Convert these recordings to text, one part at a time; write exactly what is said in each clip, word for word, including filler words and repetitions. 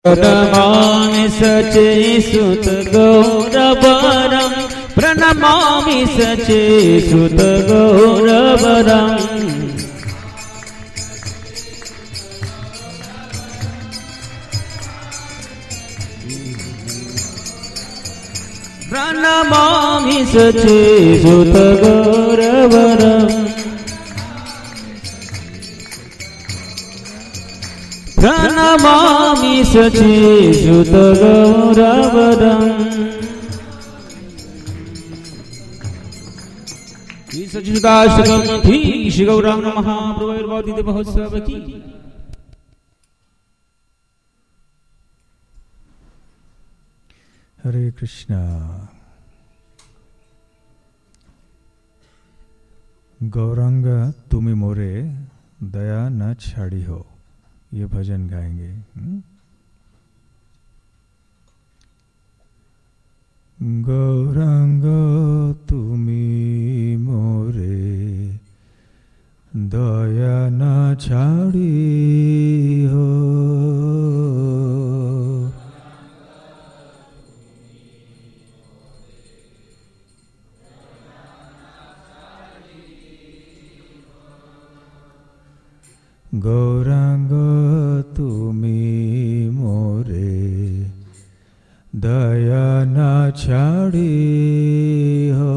प्रणमामि सचेसुत गौरवरं प्रणमामि सचेसुत गौरवरं प्रणमामि सचेसुत गौरवरं प्रणमामि सचेसुत गौरवरं सच्चिदानंद श्री गौरांग महाप्रभुर्वादित महोत्सव की। हरे कृष्णा। गौरांग तुमी मोरे दया न छाड़ी हो, ये भजन गाएंगे। गौरांग तुमी मोरे दया न छाड़ी हो, गौरांग तुमी मोरे दया न छाड़ी हो,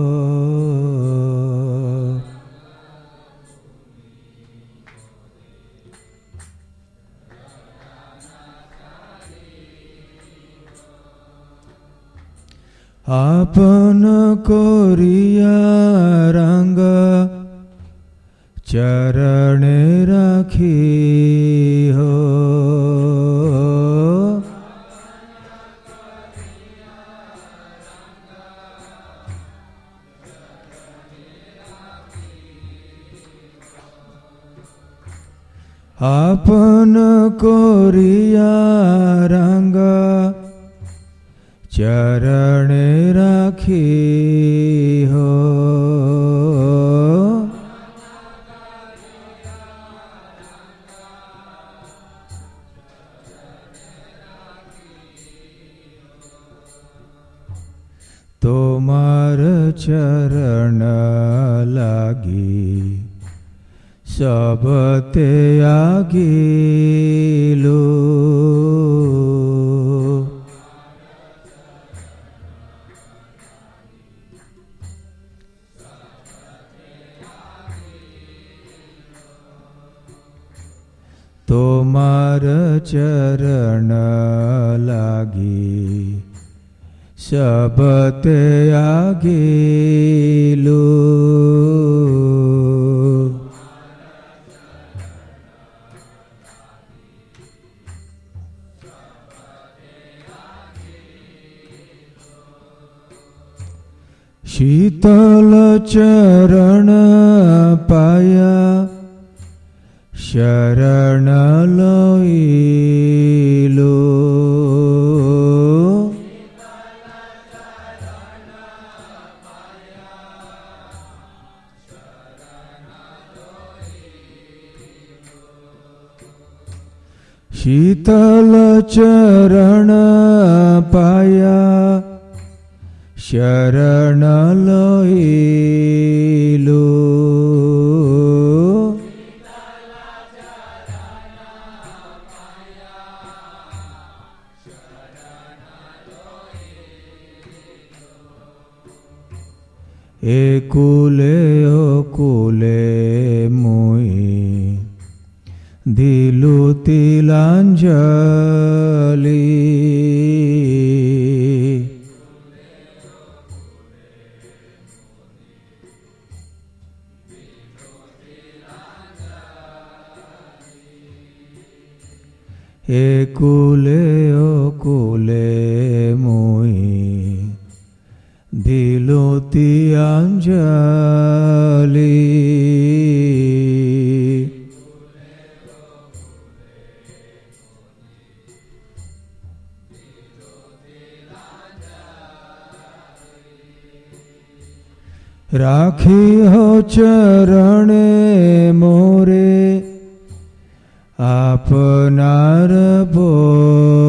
आपन कोरिया रंग चरणे राखी हो, आपन कोरिया रंग चरणे राखी हो, तोमार चरण लागी सब ते आगिलो, तोमार चरण लागी सब ते आगिलो, शीतल चरण पाया शरण लइलो, शीतल चरण पाया शरण लइलो, एकुले ओकुले मुई दिलु तिलांजलि, एकुले ओकुले मुई दिलु तिलांजलि, राखी हो चरणे मोरे आपनार बोल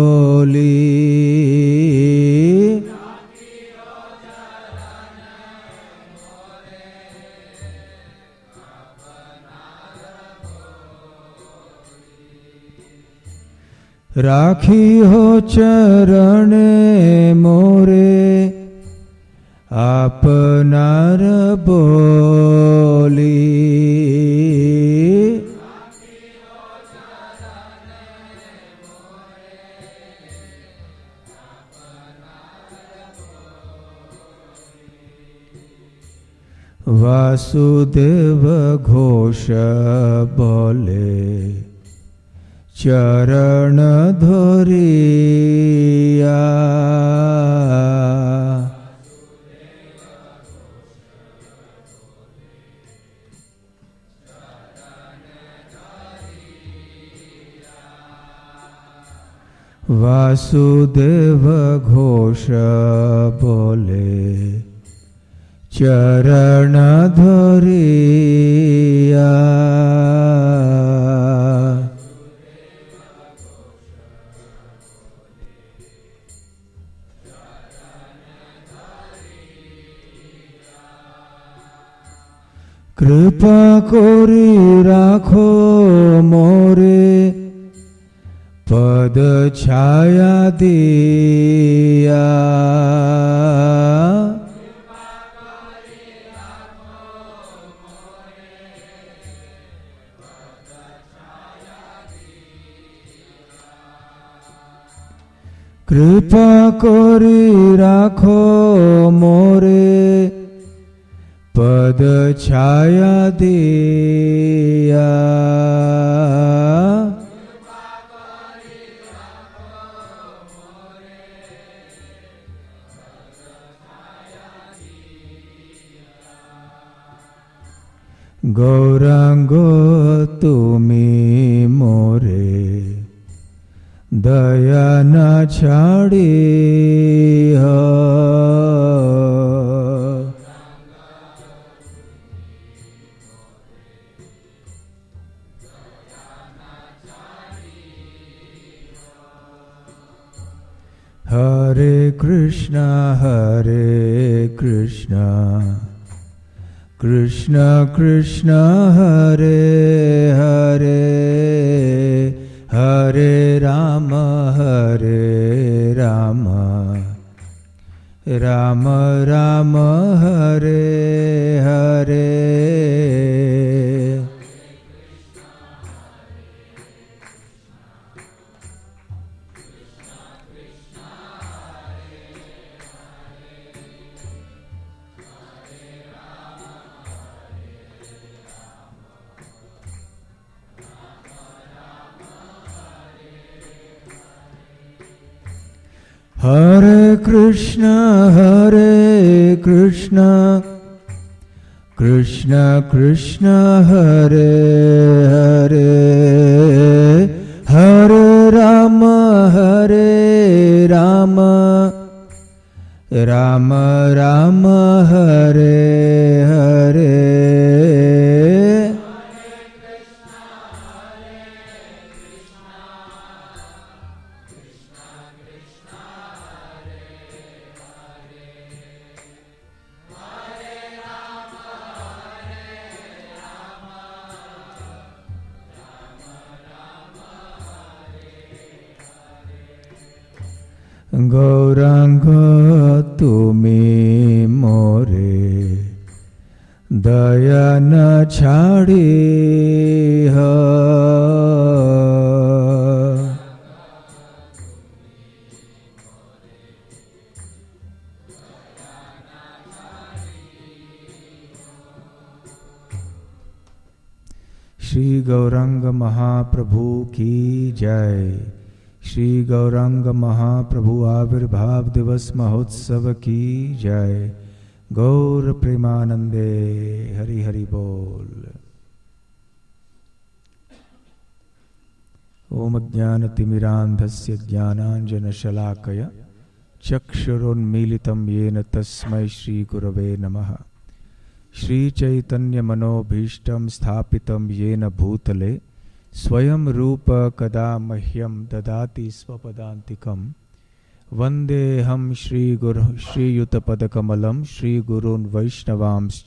राखी हो चरणे मोरे आपनार बोली। वासुदेव घोष बोले चरण धोरिया। वासुदेव घोष बोले चरण धोरिया। कृपा कोरी राखो मोरे पद छाया दिया। कृपा कोरी राखो मोरे पद छाया दिया। गौरांगो तुमी मोरे दया न छाड़ी हो। हरे कृष्णा हरे कृष्णा कृष्ण कृष्ण हरे हरे हरे राम हरे राम राम राम हरे हरे। हरे कृष्ण हरे कृष्ण कृष्ण कृष्ण हरे हरे हरे राम हरे राम राम राम हरे हरे। गौरांग तुमी मोरे दया न छाड़ी हो। श्री गौरांग महाप्रभु की जय। श्री गौरांग महाप्रभु आविर्भाव दिवस महोत्सव की जय। गौर प्रेमानंदे हरि हरि बोल। ओम ज्ञानतिमिरान्धस्य ज्ञानाञ्जनशलाकया चक्षुरुन्मीलितं येन तस्मै श्री गुरवे नमः। श्री चैतन्य मनोभीष्टं स्थापितं येन भूतले स्वयं रूप कदा मह्यं ददाति स्वपदान्तिकं। वन्देऽहं श्रीगुरु श्रीयुतपदकमलं श्रीगुरून् वैष्णवांश्च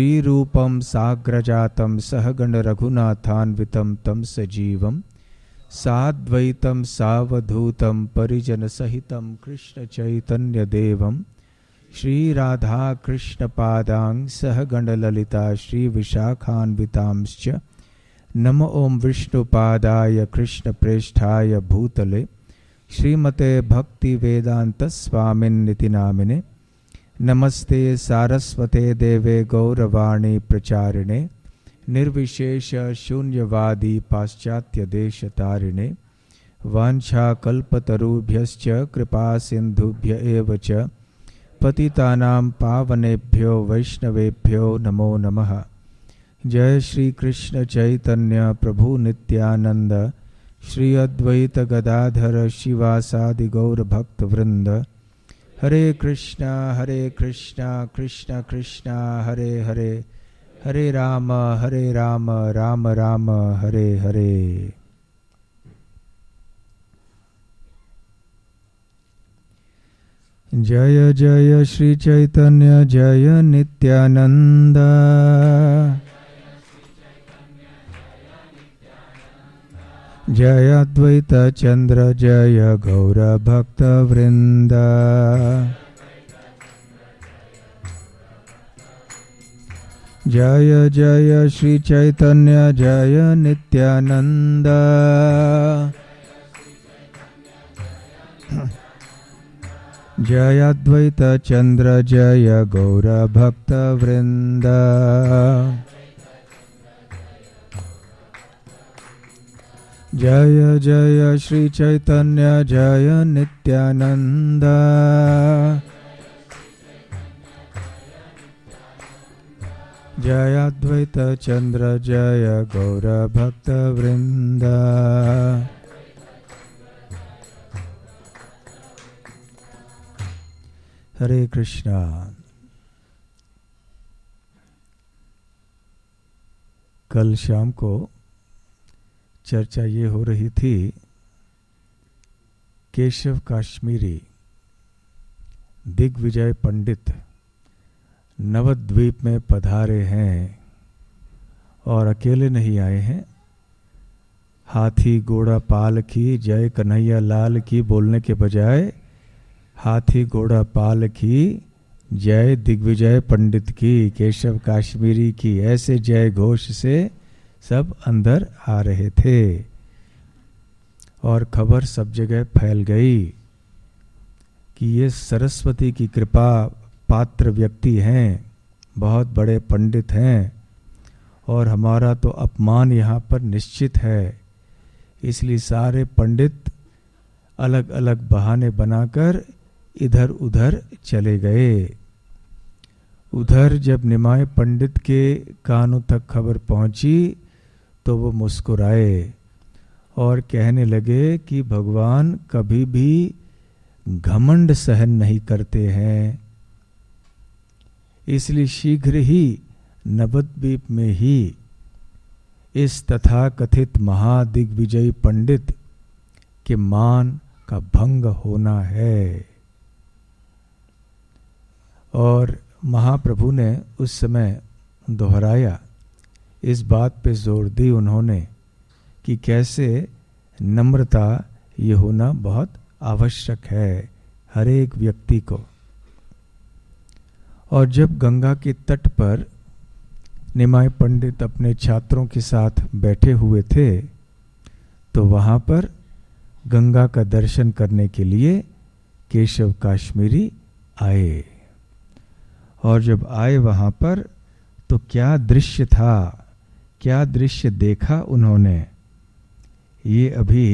श्रीरूपं साग्रजातं सहगण रघुनाथान्वितं तं सजीवं साद्वैतम सावधूतम परिजन सहितम कृष्ण चैतन्य देवम श्री राधा कृष्ण पादांग सह गण ललिता श्री विशाखान्वितांश्च नमो ओम विष्णुपादाय कृष्ण प्रेष्ठाय भूतले श्रीमते भक्ति वेदांत स्वामिन्निति नामिने नमस्ते सारस्वते देवे गौरवाणी प्रचारिणे निर्विशेष शून्यवादी पाश्चात्य देश तारिणे वांछा कल्पतरुभ्यश्च कृपा सिंधुभ्य एव च पतितानां पावनेभ्यो वैष्णवेभ्यो नमो नमः। जय श्री कृष्ण चैतन्य प्रभु नित्यानंद श्री अद्वैत गदाधर शिवासादि गौर भक्त वृंद। हरे कृष्णा हरे कृष्णा कृष्णा कृष्णा हरे हरे हरे राम हरे राम राम राम हरे हरे। जय जय श्री चैतन्य जय नित्यानंद जय अद्वैत चंद्र जय गौर भक्त वृंद। जय जय श्री चैतन्य जय नित्यानंद जय अद्वैत चंद्र जय गौर भक्त वृंद। जय जय श्री चैतन्य जय नित्यानंद जय अद्वैत चंद्र जय गौर भक्त वृंद। हरे कृष्णा। कल शाम को चर्चा ये हो रही थी केशव काश्मीरी दिग्विजय पंडित नवद्वीप में पधारे हैं और अकेले नहीं आए हैं। हाथी घोड़ा पाल की जय कन्हैया लाल की बोलने के बजाय हाथी घोड़ा पाल की जय दिग्विजय पंडित की, केशव काश्मीरी की, ऐसे जय घोष से सब अंदर आ रहे थे और खबर सब जगह फैल गई कि ये सरस्वती की कृपा पात्र व्यक्ति हैं, बहुत बड़े पंडित हैं और हमारा तो अपमान यहाँ पर निश्चित है। इसलिए सारे पंडित अलग अलग बहाने बनाकर इधर उधर चले गए। उधर जब निमाय पंडित के कानों तक खबर पहुंची तो वो मुस्कुराए और कहने लगे कि भगवान कभी भी घमंड सहन नहीं करते हैं, इसलिए शीघ्र ही नवद्वीप में ही इस तथाकथित महादिग्विजयी पंडित के मान का भंग होना है। और महाप्रभु ने उस समय दोहराया, इस बात पे जोर दी उन्होंने कि कैसे नम्रता ये होना बहुत आवश्यक है हर एक व्यक्ति को। और जब गंगा के तट पर निमाय पंडित अपने छात्रों के साथ बैठे हुए थे तो वहाँ पर गंगा का दर्शन करने के लिए केशव काश्मीरी आए। और जब आए वहाँ पर तो क्या दृश्य था, क्या दृश्य देखा उन्होंने, ये अभी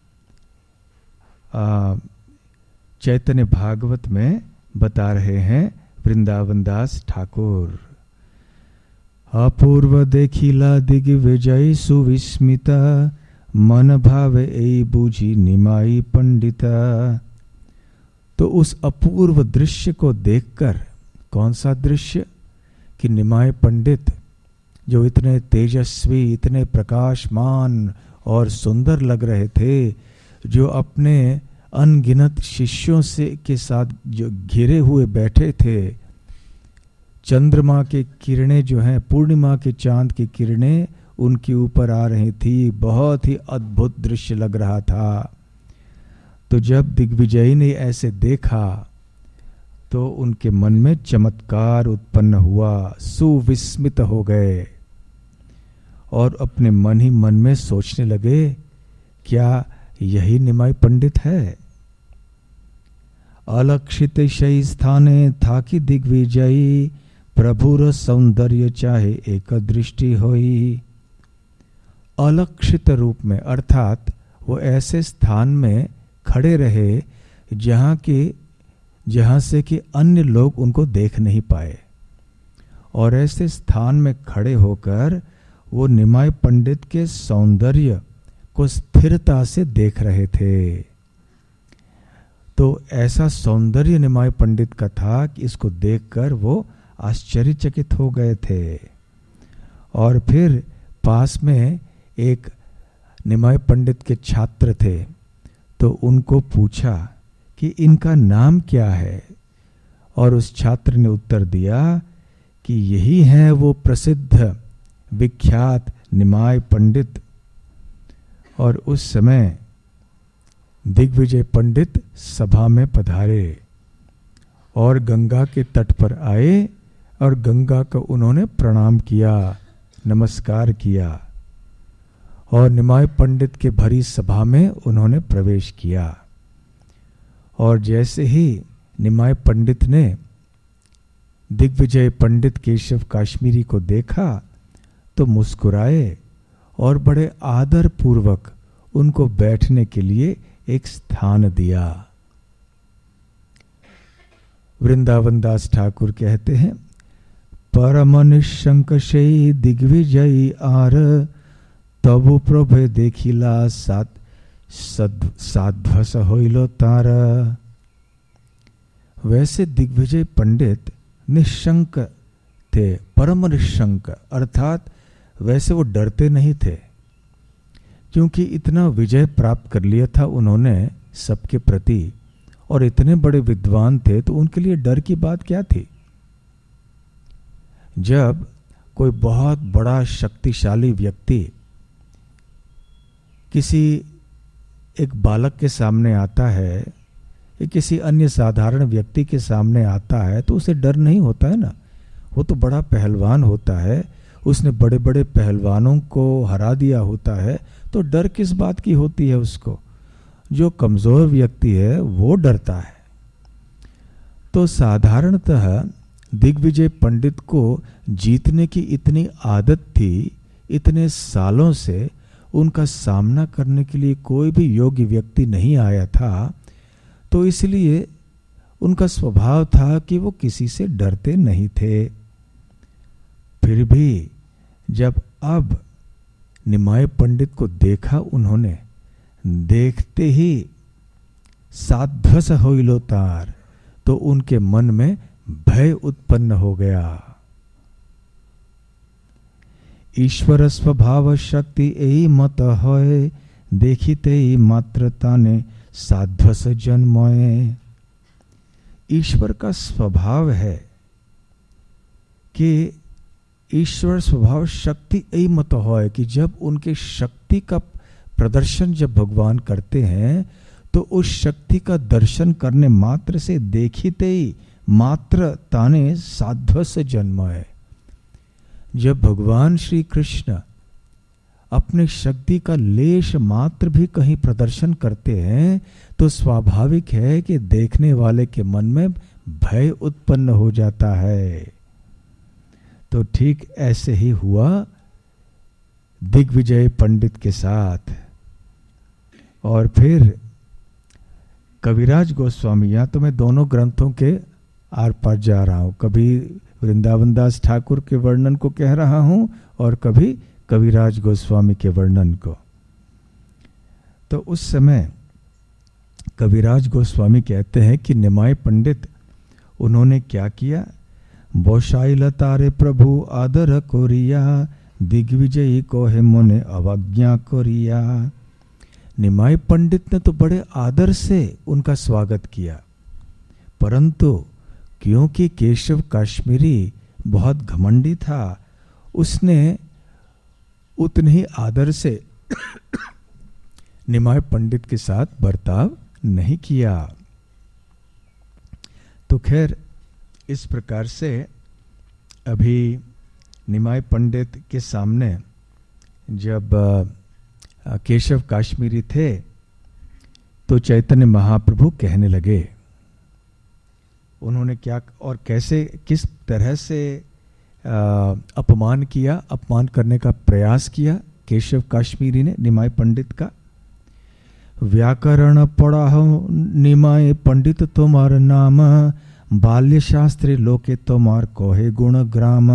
चैतन्य भागवत में बता रहे हैं वृंदावन दास ठाकुर। अपूर्व देखिला दिग्विजय सुविस्मिता मन भावे ए बूझी निमाई पंडिता। तो उस अपूर्व दृश्य को देखकर, कौन सा दृश्य कि निमाय पंडित जो इतने तेजस्वी, इतने प्रकाशमान और सुंदर लग रहे थे, जो अपने अनगिनत शिष्यों से के साथ जो घिरे हुए बैठे थे, चंद्रमा की किरणें जो हैं, पूर्णिमा के चांद की किरणें उनके ऊपर आ रही थी। बहुत ही अद्भुत दृश्य लग रहा था। तो जब दिग्विजयी ने ऐसे देखा तो उनके मन में चमत्कार उत्पन्न हुआ, सुविस्मित हो गए और अपने मन ही मन में सोचने लगे, क्या यही निमाई पंडित है? अलक्षित शयी स्थाने था कि दिग्विजयी, प्रभुर सौंदर्य चाहे एक दृष्टि होई। अलक्षित रूप में अर्थात वो ऐसे स्थान में खड़े रहे जहाँ के जहाँ से कि अन्य लोग उनको देख नहीं पाए, और ऐसे स्थान में खड़े होकर वो निमाई पंडित के सौंदर्य को स्थिरता से देख रहे थे। तो ऐसा सौंदर्य निमाई पंडित का था कि इसको देखकर वो आश्चर्यचकित हो गए थे। और फिर पास में एक निमाई पंडित के छात्र थे, तो उनको पूछा कि इनका नाम क्या है, और उस छात्र ने उत्तर दिया कि यही है वो प्रसिद्ध विख्यात निमाई पंडित। और उस समय दिग्विजय पंडित सभा में पधारे और गंगा के तट पर आए और गंगा को उन्होंने प्रणाम किया, नमस्कार किया, और निमाई पंडित के भरी सभा में उन्होंने प्रवेश किया। और जैसे ही निमाई पंडित ने दिग्विजय पंडित केशव काश्मीरी को देखा तो मुस्कुराए और बड़े आदर पूर्वक उनको बैठने के लिए एक स्थान दिया। वृंदावन दास ठाकुर कहते हैं, परम निशंक शयी दिग्विजयी आर, तबु प्रभे देखिला सात साध्वस होइलो तार। वैसे दिग्विजय पंडित निशंक थे, परम निशंक, अर्थात वैसे वो डरते नहीं थे, क्योंकि इतना विजय प्राप्त कर लिया था उन्होंने सबके प्रति, और इतने बड़े विद्वान थे, तो उनके लिए डर की बात क्या थी। जब कोई बहुत बड़ा शक्तिशाली व्यक्ति किसी एक बालक के सामने आता है या किसी अन्य साधारण व्यक्ति के सामने आता है, तो उसे डर नहीं होता है ना। वो तो बड़ा पहलवान होता है, उसने बड़े बड़े पहलवानों को हरा दिया होता है, तो डर किस बात की होती है उसको। जो कमजोर व्यक्ति है वो डरता है। तो साधारणतः दिग्विजय पंडित को जीतने की इतनी आदत थी, इतने सालों से उनका सामना करने के लिए कोई भी योग्य व्यक्ति नहीं आया था, तो इसलिए उनका स्वभाव था कि वो किसी से डरते नहीं थे। फिर भी जब अब निमाई पंडित को देखा उन्होंने, देखते ही साध्वस होइलो तार, तो उनके मन में भय उत्पन्न हो गया। ईश्वर स्वभाव शक्ति एई मत होय, देखिते ही मात्रता ने साध्वस जन्मोय। ईश्वर का स्वभाव है कि ईश्वर स्वभाव शक्ति एई मत होय, कि जब उनके शक्ति का प्रदर्शन जब भगवान करते हैं तो उस शक्ति का दर्शन करने मात्र से देखिते ही मात्र ताने साध्वस जन्म है। जब भगवान श्री कृष्ण अपने शक्ति का लेश मात्र भी कहीं प्रदर्शन करते हैं तो स्वाभाविक है कि देखने वाले के मन में भय उत्पन्न हो जाता है। तो ठीक ऐसे ही हुआ दिग्विजय पंडित के साथ। और फिर कविराज गोस्वामी, यहाँ तो मैं दोनों ग्रंथों के आर पार जा रहा हूँ, कभी वृंदावन दास ठाकुर के वर्णन को कह रहा हूँ और कभी कविराज गोस्वामी के वर्णन को। तो उस समय कविराज गोस्वामी कहते हैं कि निमाई पंडित उन्होंने क्या किया, बोशाइल तारे प्रभु आदर कोरिया, दिग्विजयी को है मोने अवज्ञा कोरिया। निमाई पंडित ने तो बड़े आदर से उनका स्वागत किया, परंतु क्योंकि केशव काश्मीरी बहुत घमंडी था, उसने उतने ही आदर से निमाय पंडित के साथ बर्ताव नहीं किया। तो खैर इस प्रकार से अभी निमाय पंडित के सामने जब केशव काश्मीरी थे तो चैतन्य महाप्रभु कहने लगे, उन्होंने क्या और कैसे किस तरह से आ, अपमान किया, अपमान करने का प्रयास किया केशव काश्मीरी ने निमाय पंडित का। व्याकरण पढ़ा हो निमाय पंडित तुम्हार नाम, बाल्य शास्त्री लोके तुम्हार कोहे गुण ग्राम।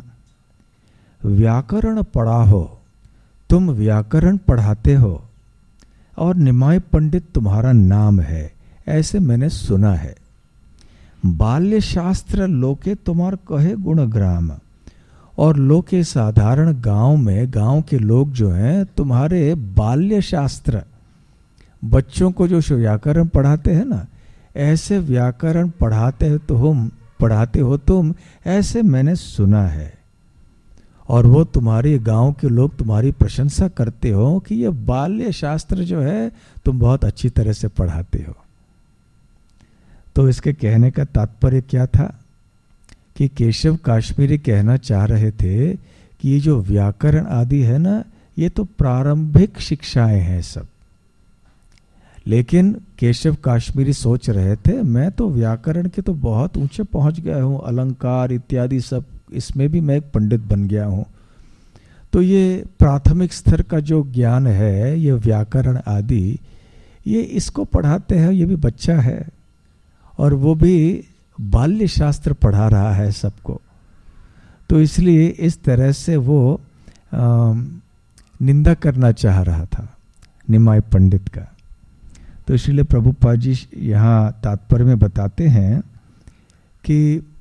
व्याकरण पढ़ा हो, तुम व्याकरण पढ़ाते हो और निमाय पंडित तुम्हारा नाम है, ऐसे मैंने सुना है। बाल्य शास्त्र लोके तुम्हार कहे गुण ग्राम, और लोके साधारण गांव में गांव के लोग जो हैं तुम्हारे बाल्य शास्त्र, बच्चों को जो व्याकरण पढ़ाते हैं ना, ऐसे व्याकरण पढ़ाते हो तो हम पढ़ाते हो तुम, ऐसे मैंने सुना है। और वो तुम्हारे गांव के लोग तुम्हारी प्रशंसा करते हो कि ये बाल्य शास्त्र जो है तुम बहुत अच्छी तरह से पढ़ाते हो। तो इसके कहने का तात्पर्य क्या था कि केशव काश्मीरी कहना चाह रहे थे कि ये जो व्याकरण आदि है ना, ये तो प्रारंभिक शिक्षाएं हैं सब। लेकिन केशव काश्मीरी सोच रहे थे मैं तो व्याकरण के तो बहुत ऊंचे पहुंच गया हूं, अलंकार इत्यादि सब, इसमें भी मैं एक पंडित बन गया हूं। तो ये प्राथमिक स्तर का जो ज्ञान है, ये व्याकरण आदि, ये इसको पढ़ाते हैं, ये भी बच्चा है और वो भी बाल्य शास्त्र पढ़ा रहा है सबको। तो इसलिए इस तरह से वो आ, निंदा करना चाह रहा था निमाय पंडित का। तो इसलिए प्रभुपाद जी यहाँ तात्पर्य में बताते हैं कि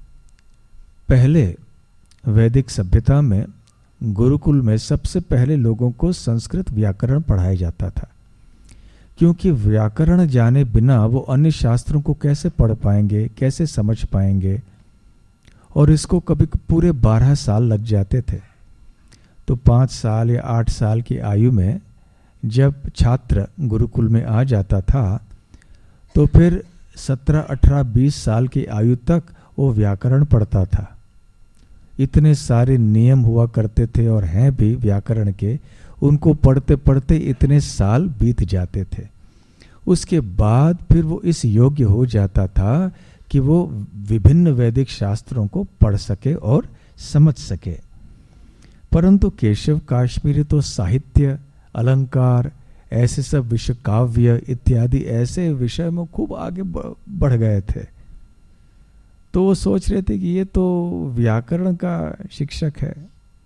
पहले वैदिक सभ्यता में गुरुकुल में सबसे पहले लोगों को संस्कृत व्याकरण पढ़ाया जाता था, क्योंकि व्याकरण जाने बिना वो अन्य शास्त्रों को कैसे पढ़ पाएंगे, कैसे समझ पाएंगे, और इसको कभी पूरे बारह साल लग जाते थे। तो पाँच साल या आठ साल की आयु में जब छात्र गुरुकुल में आ जाता था तो फिर सत्रह अठारह बीस साल की आयु तक वो व्याकरण पढ़ता था। इतने सारे नियम हुआ करते थे और हैं भी व्याकरण के, उनको पढ़ते पढ़ते इतने साल बीत जाते थे। उसके बाद फिर वो इस योग्य हो जाता था कि वो विभिन्न वैदिक शास्त्रों को पढ़ सके और समझ सके। परंतु केशव काश्मीरी तो साहित्य, अलंकार, ऐसे सब विषय, काव्य इत्यादि ऐसे विषय में खूब आगे बढ़ गए थे। तो वो सोच रहे थे कि ये तो व्याकरण का शिक्षक है।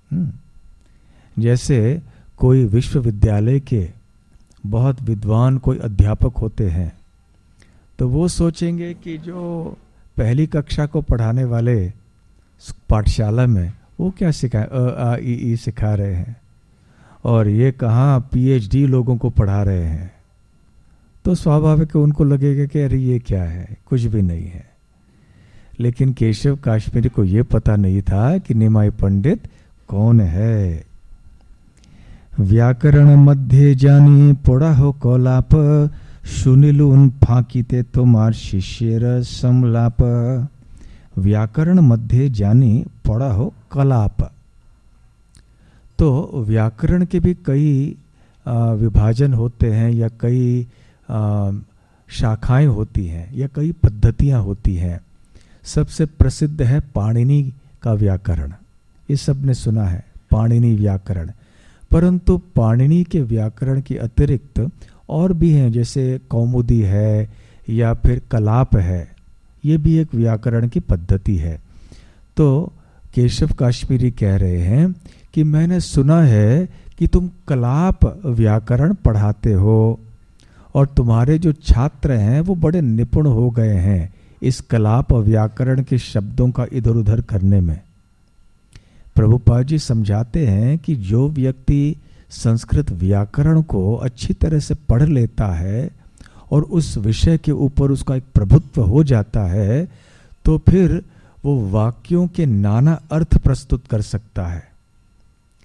जैसे कोई विश्वविद्यालय के बहुत विद्वान कोई अध्यापक होते हैं, तो वो सोचेंगे कि जो पहली कक्षा को पढ़ाने वाले पाठशाला में वो क्या सिखाए, अ आ ई ई सिखा रहे हैं, और ये कहाँ पीएचडी लोगों को पढ़ा रहे हैं। तो स्वाभाविक है उनको लगेगा कि अरे ये क्या है, कुछ भी नहीं है। लेकिन केशव काश्मीरी को ये पता नहीं था कि निमाय पंडित कौन है। व्याकरण मध्य जानी पढ़ा हो कौलाप, सुनिलुन फाकीते तुम्हार शिष्यर समलाप। व्याकरण मध्य जानी पढ़ा हो कलाप। तो व्याकरण के भी कई आ, विभाजन होते हैं या कई आ, शाखाएं होती हैं या कई पद्धतियां होती हैं। सबसे प्रसिद्ध है पाणिनि का व्याकरण, ये सब ने सुना है, पाणिनि व्याकरण। परंतु पाणिनि के व्याकरण के अतिरिक्त और भी हैं, जैसे कौमुदी है या फिर कलाप है, ये भी एक व्याकरण की पद्धति है। तो केशव काश्मीरी कह रहे हैं कि मैंने सुना है कि तुम कलाप व्याकरण पढ़ाते हो और तुम्हारे जो छात्र हैं वो बड़े निपुण हो गए हैं इस कलाप व्याकरण के शब्दों का इधर उधर करने में। प्रभुपाद जी समझाते हैं कि जो व्यक्ति संस्कृत व्याकरण को अच्छी तरह से पढ़ लेता है और उस विषय के ऊपर उसका एक प्रभुत्व हो जाता है, तो फिर वो वाक्यों के नाना अर्थ प्रस्तुत कर सकता है।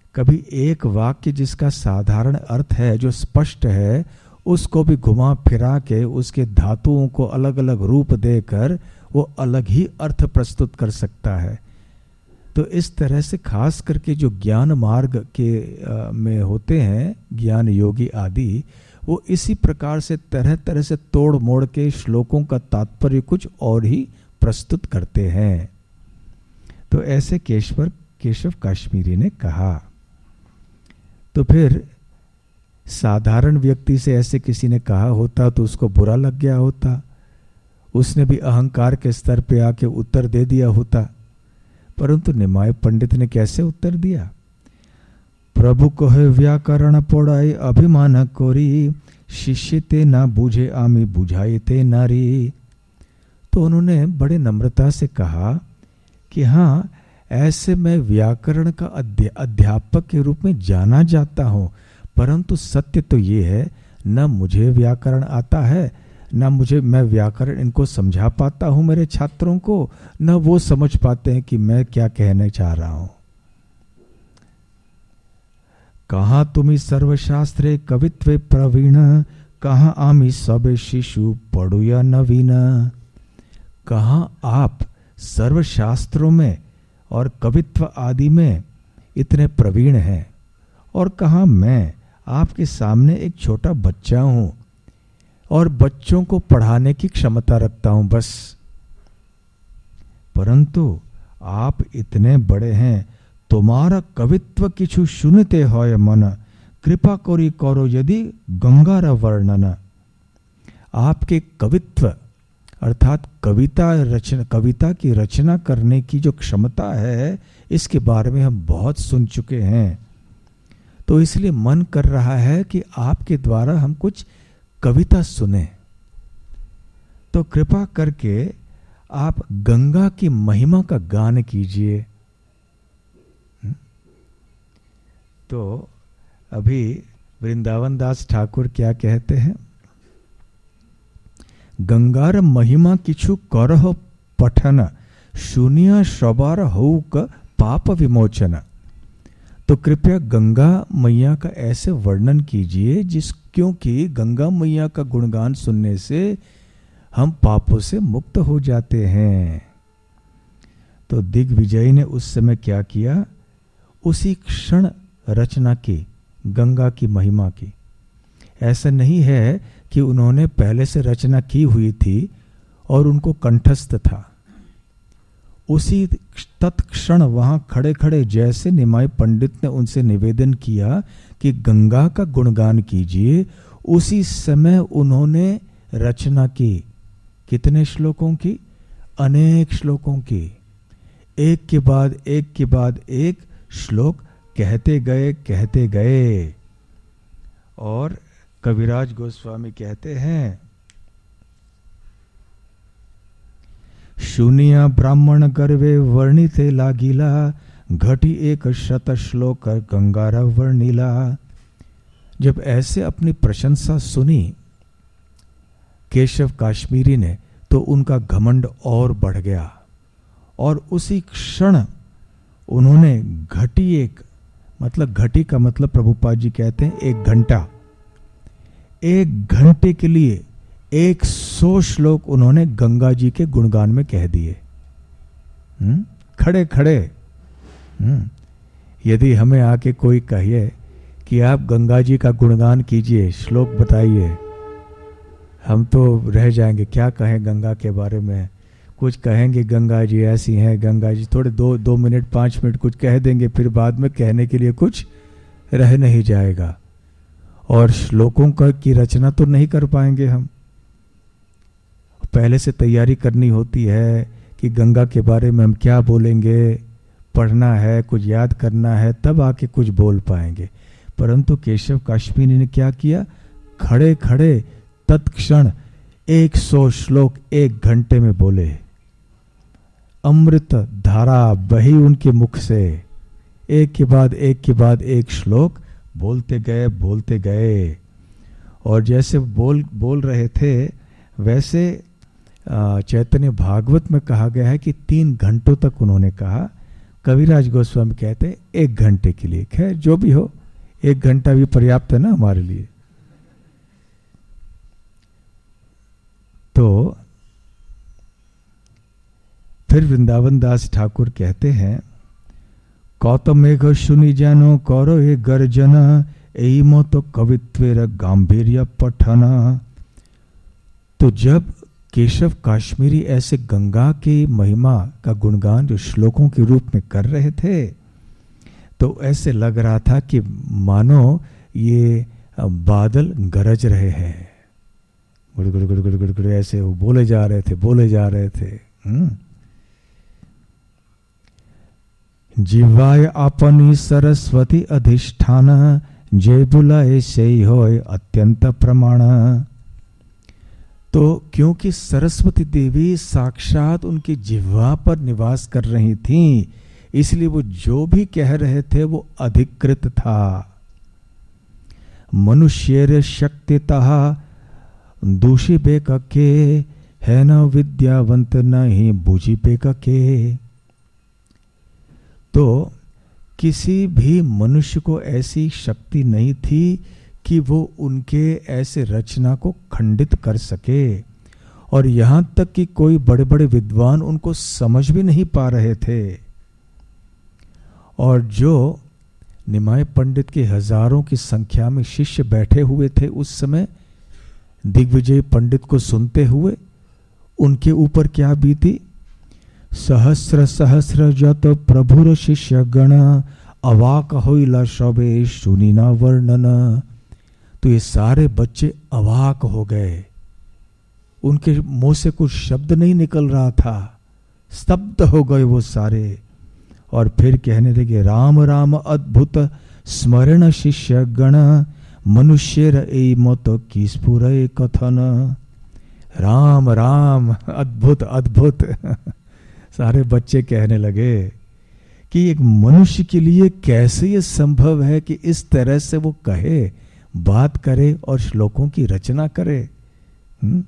कभी एक वाक्य जिसका साधारण अर्थ है, जो स्पष्ट है, उसको भी घुमा फिरा के उसके धातुओं को अलग अलग रूप देकर वो अलग ही अर्थ प्रस्तुत कर सकता है। तो इस तरह से खास करके जो ज्ञान मार्ग के आ, में होते हैं ज्ञान योगी आदि, वो इसी प्रकार से तरह तरह से तोड़ मोड़ के श्लोकों का तात्पर्य कुछ और ही प्रस्तुत करते हैं। तो ऐसे केशव केशव काश्मीरी ने कहा। तो फिर साधारण व्यक्ति से ऐसे किसी ने कहा होता तो उसको बुरा लग गया होता, उसने भी अहंकार के स्तर पे आके उत्तर दे दिया होता। परंतु निमाय पंडित ने कैसे उत्तर दिया? प्रभु कहे व्याकरण पढ़ाई अभिमान कोरी, शिष्य ते ना बूझे आमी बुझाई ते नारी। तो उन्होंने बड़े नम्रता से कहा कि हाँ, ऐसे मैं व्याकरण का अध्यापक के रूप में जाना जाता हूँ, परंतु सत्य तो ये है, न मुझे व्याकरण आता है, न मुझे मैं व्याकरण इनको समझा पाता हूँ मेरे छात्रों को, न वो समझ पाते हैं कि मैं क्या कहने चाह रहा हूँ। कहाँ तुम्ही सर्वशास्त्रे कवित्वे प्रवीण, कहाँ आमी सबे शिशु पढ़ुया नवीन। कहाँ आप सर्वशास्त्रों में और कवित्व आदि में इतने प्रवीण हैं, और कहाँ मैं आपके सामने एक छोटा बच्चा हूं और बच्चों को पढ़ाने की क्षमता रखता हूं बस। परंतु आप इतने बड़े हैं, तुम्हारा कवित्व किछु सुनते होय मन, कृपा करी करो यदि गंगार वर्णन। आपके कवित्व अर्थात कविता रचना कविता की रचना करने की जो क्षमता है, इसके बारे में हम बहुत सुन चुके हैं। तो इसलिए मन कर रहा है कि आपके द्वारा हम कुछ कविता सुने। तो कृपा करके आप गंगा की महिमा का गान कीजिए। तो अभी वृंदावन दास ठाकुर क्या कहते हैं? गंगार महिमा किछु करह पठन, शून्य सबार होक पाप विमोचन। तो कृपया गंगा मैया का ऐसे वर्णन कीजिए जिस क्योंकि गंगा मैया का गुणगान सुनने से हम पापों से मुक्त हो जाते हैं। तो दिग्विजय ने उस समय क्या किया? उसी क्षण रचना की गंगा की महिमा की। ऐसा नहीं है कि उन्होंने पहले से रचना की हुई थी और उनको कंठस्थ था। उसी तत्क्षण वहां खड़े खड़े जैसे निमाई पंडित ने उनसे निवेदन किया कि गंगा का गुणगान कीजिए, उसी समय उन्होंने रचना की। कितने श्लोकों की? अनेक श्लोकों की। एक के बाद एक के बाद एक श्लोक कहते गए कहते गए। और कविराज गोस्वामी कहते हैं, शून्य ब्राह्मण गर्वे वर्णिते लागिला, घटी एक शत श्लोक गंगारा वर्णिला। जब ऐसे अपनी प्रशंसा सुनी केशव काश्मीरी ने, तो उनका घमंड और बढ़ गया और उसी क्षण उन्होंने घटी एक, मतलब घटी का मतलब प्रभुपाद जी कहते हैं एक घंटा, एक घंटे के लिए एक सौ श्लोक उन्होंने गंगा जी के गुणगान में कह दिए। हुँ? खड़े खड़े। हुँ? यदि हमें आके कोई कहे कि आप गंगा जी का गुणगान कीजिए, श्लोक बताइए, हम तो रह जाएंगे। क्या कहें गंगा के बारे में? कुछ कहेंगे गंगा जी ऐसी हैं, गंगा जी थोड़े दो दो मिनट पाँच मिनट कुछ कह देंगे, फिर बाद में कहने के लिए कुछ रह नहीं जाएगा। और श्लोकों का की रचना तो नहीं कर पाएंगे हम। पहले से तैयारी करनी होती है कि गंगा के बारे में हम क्या बोलेंगे, पढ़ना है, कुछ याद करना है, तब आके कुछ बोल पाएंगे। परंतु केशव काश्मीरी ने क्या किया? खड़े खड़े तत्क्षण एक सौ श्लोक एक घंटे में बोले। अमृत धारा बही उनके मुख से, एक के बाद एक के बाद एक श्लोक बोलते गए बोलते गए। और जैसे बोल बोल रहे थे वैसे चैतन्य भागवत में कहा गया है कि तीन घंटों तक उन्होंने कहा। कविराज गोस्वामी कहते एक घंटे के लिए। खैर जो भी हो, एक घंटा भी पर्याप्त है ना हमारे लिए। तो फिर वृंदावन दास ठाकुर कहते हैं, कौतम मेघ सुनी जानो करो ये गर्जन, यही मत कवित्वेर गांभीर्य पठन। तो जब केशव काश्मीरी ऐसे गंगा की महिमा का गुणगान जो श्लोकों के रूप में कर रहे थे, तो ऐसे लग रहा था कि मानो ये बादल गरज रहे हैं, गुड़ गुड़ गुड़ गुड़ गुड़ गुड़ ऐसे वो बोले जा रहे थे बोले जा रहे थे। हुँ? जीवाय अपनी सरस्वती अधिष्ठान, जय बुलाए से होय अत्यंत प्रमाण। तो क्योंकि सरस्वती देवी साक्षात उनकी जिह्वा पर निवास कर रही थीं, इसलिए वो जो भी कह रहे थे वो अधिकृत था। मनुष्य शक्तितः दूषी बेकके, है न विद्यावंत नहीं बूझी बेकके। तो किसी भी मनुष्य को ऐसी शक्ति नहीं थी कि वो उनके ऐसे रचना को खंडित कर सके, और यहां तक कि कोई बड़े बड़े विद्वान उनको समझ भी नहीं पा रहे थे। और जो निमाय पंडित के हजारों की संख्या में शिष्य बैठे हुए थे उस समय, दिग्विजय पंडित को सुनते हुए उनके ऊपर क्या बीती। सहस्र सहस्र जत प्रभुर शिष्य गण, अवाक होइला सबे सुनी ना वर्णन। तो ये सारे बच्चे अवाक हो गए, उनके मुंह से कुछ शब्द नहीं निकल रहा था, स्तब्ध हो गए वो सारे। और फिर कहने लगे, राम राम अद्भुत स्मरण शिष्य गण, मनुष्य ए मत की स्फुरे कथन। राम राम अद्भुत अद्भुत सारे बच्चे कहने लगे कि एक मनुष्य के लिए कैसे ये संभव है कि इस तरह से वो कहे, बात करे और श्लोकों की रचना करे। हुँ?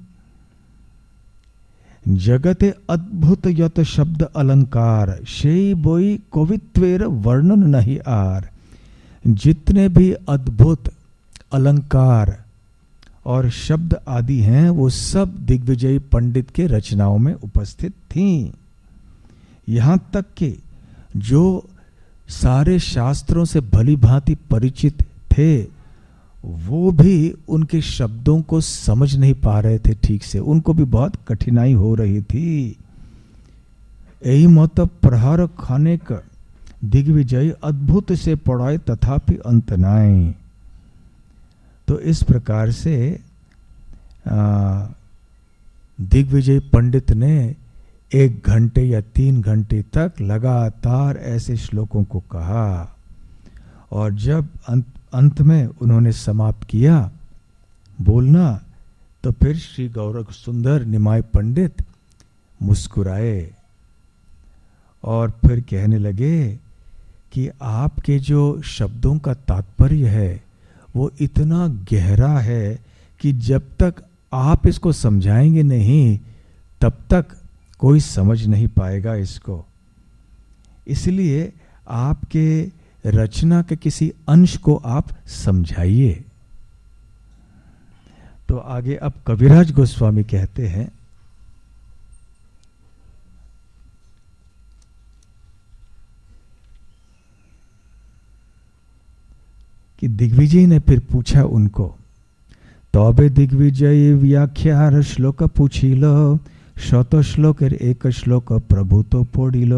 जगते अद्भुत यत शब्द अलंकार, शेई बोई कवित्वेर वर्णन नहीं आर। जितने भी अद्भुत अलंकार और शब्द आदि हैं वो सब दिग्विजय पंडित के रचनाओं में उपस्थित थीं। यहां तक कि जो सारे शास्त्रों से भली भांति परिचित थे वो भी उनके शब्दों को समझ नहीं पा रहे थे ठीक से, उनको भी बहुत कठिनाई हो रही थी। यही मत प्रहार खाने का दिग्विजय अद्भुत से पढ़ाए तथापि अंत नाय। तो इस प्रकार से दिग्विजय पंडित ने एक घंटे या तीन घंटे तक लगातार ऐसे श्लोकों को कहा, और जब अंत अंत में उन्होंने समाप्त किया बोलना, तो फिर श्री गौरव सुंदर निमाय पंडित मुस्कुराए और फिर कहने लगे कि आपके जो शब्दों का तात्पर्य है वो इतना गहरा है कि जब तक आप इसको समझाएंगे नहीं तब तक कोई समझ नहीं पाएगा इसको। इसलिए आपके रचना के किसी अंश को आप समझाइए। तो आगे अब कविराज गोस्वामी कहते हैं, कि दिग्विजय ने फिर पूछा उनको, तबे दिग्विजय व्याख्यार श्लोक पूछिल, शत श्लोकेर एक श्लोक प्रभु तो पढ़िल।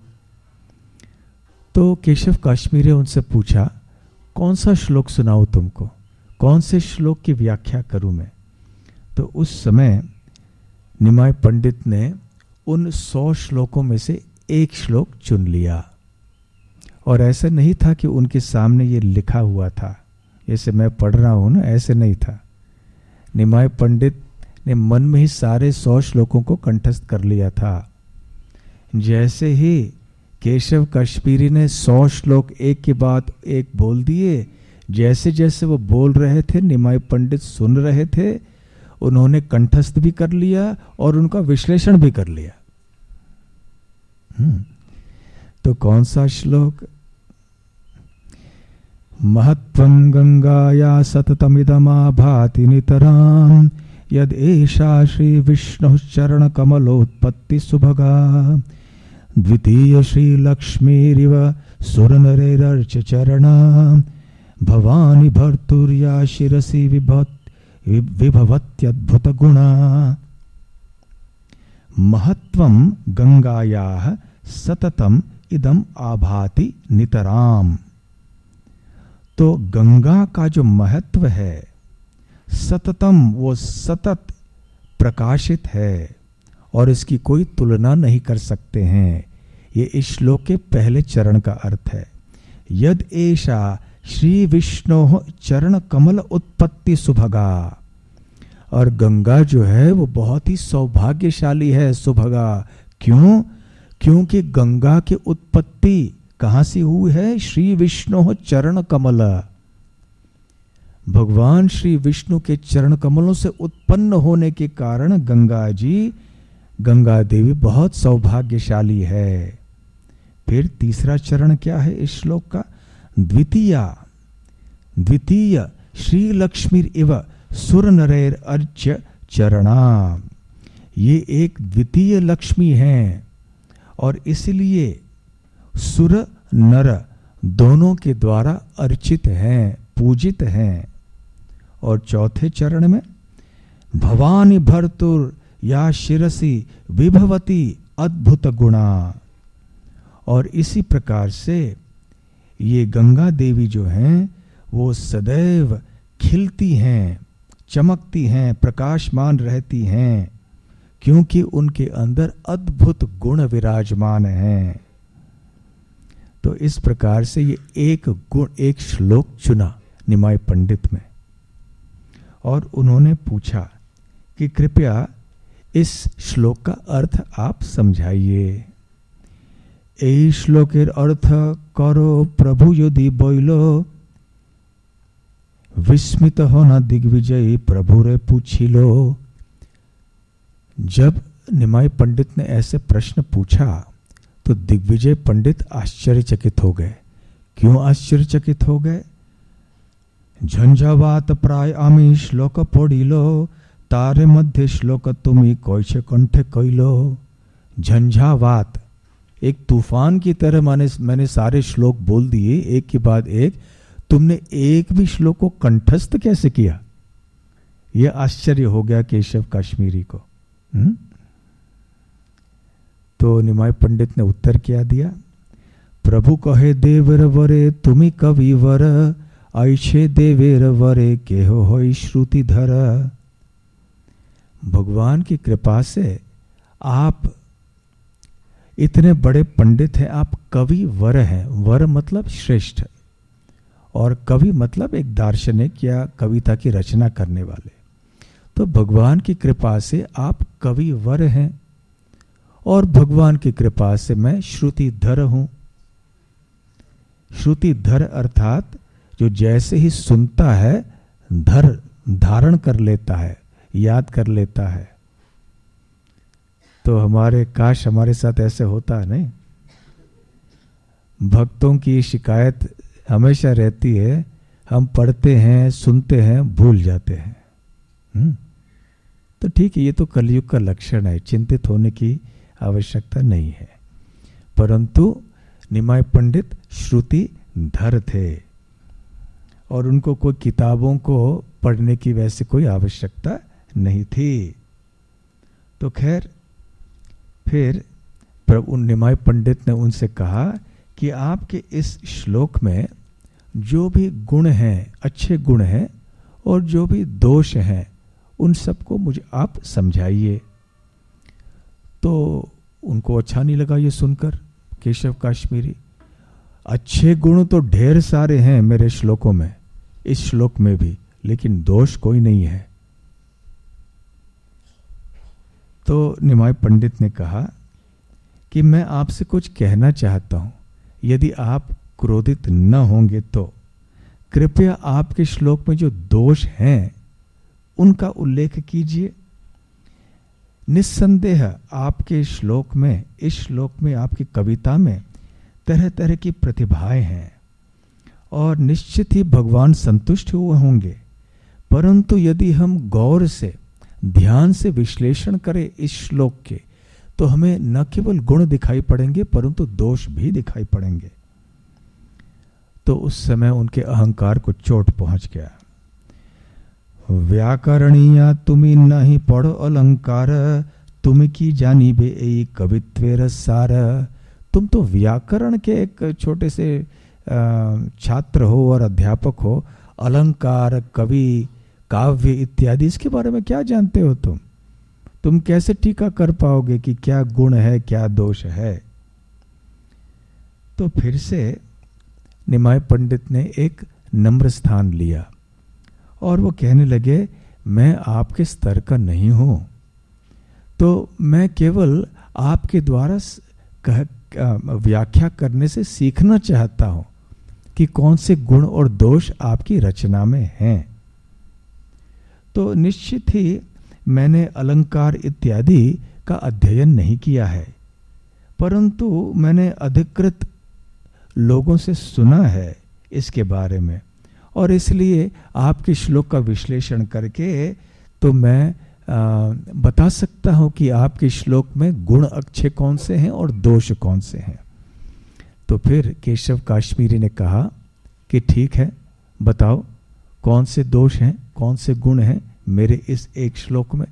तो केशव काश्मीरी उनसे पूछा, कौन सा श्लोक सुनाऊं तुमको, कौन से श्लोक की व्याख्या करूं मैं। तो उस समय निमाय पंडित ने उन सौ श्लोकों में से एक श्लोक चुन लिया, और ऐसा नहीं था कि उनके सामने ये लिखा हुआ था, जैसे मैं पढ़ रहा हूं ना, ऐसे नहीं था। निमाय पंडित ने मन में ही सारे सौ श्लोकों को कंठस्थ कर लिया था। जैसे ही केशव काश्मीरी ने सौ श्लोक एक के बाद एक बोल दिए, जैसे जैसे वो बोल रहे थे निमाय पंडित सुन रहे थे, उन्होंने कंठस्थ भी कर लिया और उनका विश्लेषण भी कर लिया। हम्म तो कौन सा श्लोक? महत्वं गंगाया सततमिदमा भाति नितराम यद एषा श्री विष्णु चरण कमलोत्पत्ति सुभगा द्वितीय श्री लक्ष्मीरिव सुरनरेरर्च चरणा भवानी भर्तुर्या शिरसि विभवत विभवत्यद्भुत गुणा। महत्वं गंगायाः सततम इदम आभाति नितराम। तो गंगा का जो महत्व है सततम, वो सतत प्रकाशित है और इसकी कोई तुलना नहीं कर सकते हैं। ये इस श्लोक के पहले चरण का अर्थ है। यद एषा श्री विष्णु चरण कमल उत्पत्ति सुभगा। और गंगा जो है वो बहुत ही सौभाग्यशाली है, सुभगा। क्यों? क्योंकि गंगा की उत्पत्ति कहां से हुई है? श्री विष्णु चरण कमल, भगवान श्री विष्णु के चरण कमलों से उत्पन्न होने के कारण गंगा जी, गंगा देवी बहुत सौभाग्यशाली है। फिर तीसरा चरण क्या है इस श्लोक का? द्वितीया द्वितीय श्री लक्ष्मी इव सुर नरेर अर्च्य चरणा। ये एक द्वितीय लक्ष्मी है और इसलिए सुर नर दोनों के द्वारा अर्चित हैं, पूजित हैं। और चौथे चरण में भवानी भर्तुर या शिरसी विभवती अद्भुत गुणा। और इसी प्रकार से ये गंगा देवी जो हैं वो सदैव खिलती हैं, चमकती हैं, प्रकाशमान रहती हैं, क्योंकि उनके अंदर अद्भुत गुण विराजमान हैं। तो इस प्रकार से ये एक गुण, एक श्लोक चुना निमाय पंडित में और उन्होंने पूछा कि कृपया इस श्लोक का अर्थ आप समझाइए। এই শ্লোকের अर्थ करो प्रभु यदि बोलो विस्मित होना दिग्विजयी प्रभु रे पूछिलो। जब निमाय पंडित ने ऐसे प्रश्न पूछा तो दिग्विजय पंडित आश्चर्यचकित हो गए। क्यों आश्चर्यचकित हो गए? झंझावात प्राय आमी श्लोक पढ़िलो तारे मध्य श्लोक तुम्ही कोइछे कंठे कइलो। झंझावात एक तूफान की तरह मैंने मैंने सारे श्लोक बोल दिए एक के बाद एक, तुमने एक भी श्लोक को कंठस्थ कैसे किया? यह आश्चर्य हो गया केशव कश्मीरी को। हुँ? तो निमाय पंडित ने उत्तर क्या दिया? प्रभु कहे देवर वरे तुम्ही कवि वर ऐछे देवेर वरे केहो होई श्रुति धर। भगवान की कृपा से आप इतने बड़े पंडित हैं, आप कवि वर हैं। वर मतलब श्रेष्ठ और कवि मतलब एक दार्शनिक या कविता की रचना करने वाले। तो भगवान की कृपा से आप कवि वर हैं और भगवान की कृपा से मैं श्रुतिधर हूं। श्रुतिधर अर्थात जो जैसे ही सुनता है धर धारण कर लेता है, याद कर लेता है। तो हमारे काश हमारे साथ ऐसे होता है नहीं? भक्तों की शिकायत हमेशा रहती है, हम पढ़ते हैं, सुनते हैं, भूल जाते हैं। हुँ? तो ठीक है, ये तो कलयुग का लक्षण है, चिंतित होने की आवश्यकता नहीं है। परंतु निमाय पंडित श्रुति धर थे और उनको कोई किताबों को पढ़ने की वैसे कोई आवश्यकता नहीं थी। तो खैर फिर प्रभु निमाय पंडित ने उनसे कहा कि आपके इस श्लोक में जो भी गुण हैं, अच्छे गुण हैं, और जो भी दोष हैं, उन सबको मुझे आप समझाइए। तो उनको अच्छा नहीं लगा ये सुनकर केशव कश्मीरी। अच्छे गुण तो ढेर सारे हैं मेरे श्लोकों में, इस श्लोक में भी, लेकिन दोष कोई नहीं है। तो निमाय पंडित ने कहा कि मैं आपसे कुछ कहना चाहता हूं, यदि आप क्रोधित न होंगे तो कृपया आपके श्लोक में जो दोष हैं उनका उल्लेख कीजिए। निस्संदेह आपके श्लोक में, इस श्लोक में, आपकी कविता में तरह तरह की प्रतिभाएं हैं और निश्चित ही भगवान संतुष्ट हुए होंगे, परंतु यदि हम गौर से ध्यान से विश्लेषण करें इस श्लोक के, तो हमें न केवल गुण दिखाई पड़ेंगे परंतु दोष भी दिखाई पड़ेंगे। तो उस समय उनके अहंकार को चोट पहुंच गया। व्याकरणीया तुमी नहीं पढ़ो अलंकार, तुम की जानी बे ए कवित्वेर सार। तुम तो व्याकरण के एक छोटे से छात्र हो और अध्यापक हो, अलंकार, कवि, काव्य इत्यादि इसके बारे में क्या जानते हो तुम? तुम कैसे टीका कर पाओगे कि क्या गुण है क्या दोष है? तो फिर से निमाय पंडित ने एक नम्र स्थान लिया और वो कहने लगे, मैं आपके स्तर का नहीं हूं, तो मैं केवल आपके द्वारा कह, व्याख्या करने से सीखना चाहता हूं कि कौन से गुण और दोष आपकी रचना में हैं। तो निश्चित ही मैंने अलंकार इत्यादि का अध्ययन नहीं किया है, परंतु मैंने अधिकृत लोगों से सुना है इसके बारे में, और इसलिए आपके श्लोक का विश्लेषण करके तो मैं आ, बता सकता हूं कि आपके श्लोक में गुण अच्छे कौन से हैं और दोष कौन से हैं। तो फिर केशव काश्मीरी ने कहा कि ठीक है, बताओ कौन से दोष हैं कौन से गुण हैं मेरे इस एक श्लोक में।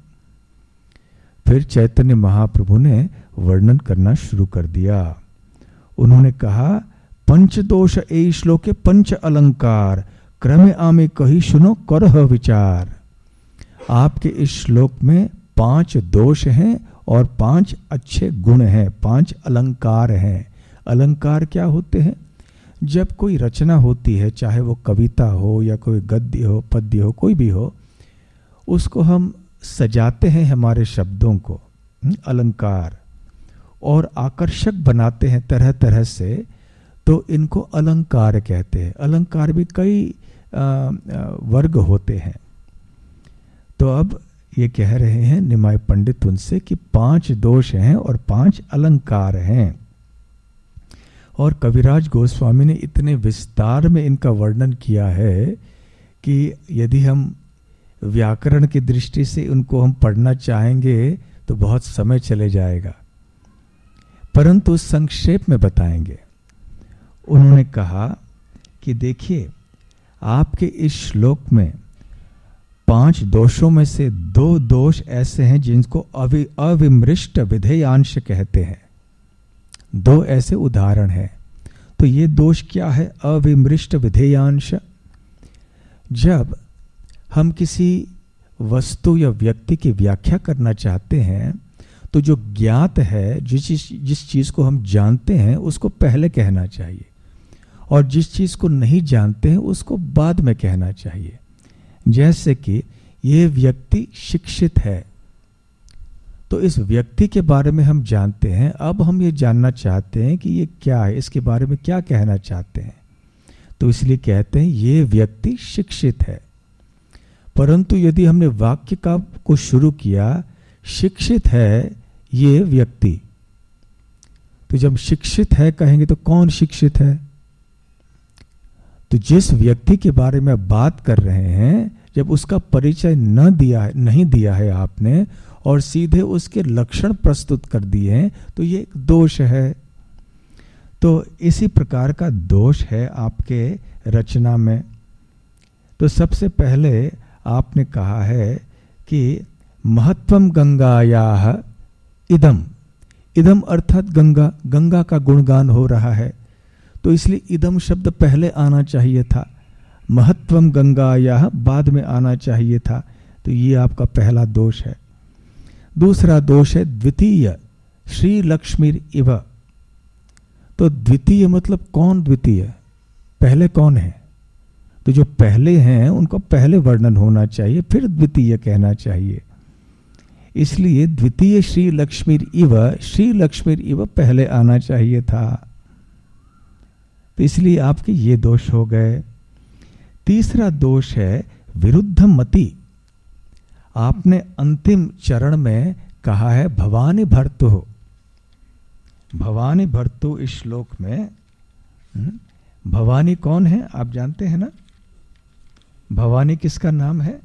फिर चैतन्य महाप्रभु ने वर्णन करना शुरू कर दिया। उन्होंने कहा, पंच दोष ए श्लोके पंच अलंकार, क्रमे आमे कही सुनो करह विचार। आपके इस श्लोक में पांच दोष हैं और पांच अच्छे गुण हैं, पांच अलंकार हैं। अलंकार क्या होते हैं? जब कोई रचना होती है, चाहे वो कविता हो या कोई गद्य हो, पद्य हो, कोई भी हो, उसको हम सजाते हैं हमारे शब्दों को, अलंकार, और आकर्षक बनाते हैं तरह तरह से, तो इनको अलंकार कहते हैं। अलंकार भी कई आ, आ, वर्ग होते हैं। तो अब ये कह रहे हैं निमाय पंडित उनसे कि पांच दोष हैं और पांच अलंकार हैं। और कविराज गोस्वामी ने इतने विस्तार में इनका वर्णन किया है कि यदि हम व्याकरण की दृष्टि से उनको हम पढ़ना चाहेंगे तो बहुत समय चले जाएगा, परंतु संक्षेप में बताएंगे। उन्होंने कहा कि देखिए, आपके इस श्लोक में पांच दोषों में से दो दोष ऐसे हैं जिनको अवि अविमृष्ट विधेयांश कहते हैं। दो ऐसे उदाहरण हैं। तो ये दोष क्या है? अविमृष्ट विधेयांश। जब हम किसी वस्तु या व्यक्ति की व्याख्या करना चाहते हैं तो जो ज्ञात है, जिस जिस चीज को हम जानते हैं उसको पहले कहना चाहिए, और जिस चीज को नहीं जानते हैं उसको बाद में कहना चाहिए। जैसे कि ये व्यक्ति शिक्षित है, तो इस व्यक्ति के बारे में हम जानते हैं, अब हम ये जानना चाहते हैं कि ये क्या है, इसके बारे में क्या कहना चाहते हैं, तो इसलिए कहते हैं ये व्यक्ति शिक्षित है। परंतु यदि हमने वाक्य का को शुरू किया, शिक्षित है ये व्यक्ति, तो जब शिक्षित है कहेंगे तो कौन शिक्षित है? तो जिस व्यक्ति के बारे में बात कर रहे हैं, जब उसका परिचय न दिया है, नहीं दिया है आपने, और सीधे उसके लक्षण प्रस्तुत कर दिए हैं, तो ये एक दोष है। तो इसी प्रकार का दोष है आपके रचना में। तो सबसे पहले आपने कहा है कि महत्वम गंगायाः इदम, इदम अर्थात गंगा, गंगा का गुणगान हो रहा है, तो इसलिए इदम शब्द पहले आना चाहिए था, महत्वम गंगायाः बाद में आना चाहिए था। तो ये आपका पहला दोष है। दूसरा दोष है द्वितीय श्री लक्ष्मीर इव। तो द्वितीय मतलब कौन द्वितीय? पहले कौन है? तो जो पहले हैं उनको पहले वर्णन होना चाहिए, फिर द्वितीय कहना चाहिए। इसलिए द्वितीय श्री लक्ष्मीर इव, श्री लक्ष्मीर इव पहले आना चाहिए था। तो इसलिए आपके ये दोष हो गए। तीसरा दोष है विरुद्ध मति। आपने अंतिम चरण में कहा है भवानी भर्तु। भवानी भर्तु इस श्लोक में भवानी कौन है आप जानते हैं ना? भवानी किसका नाम है?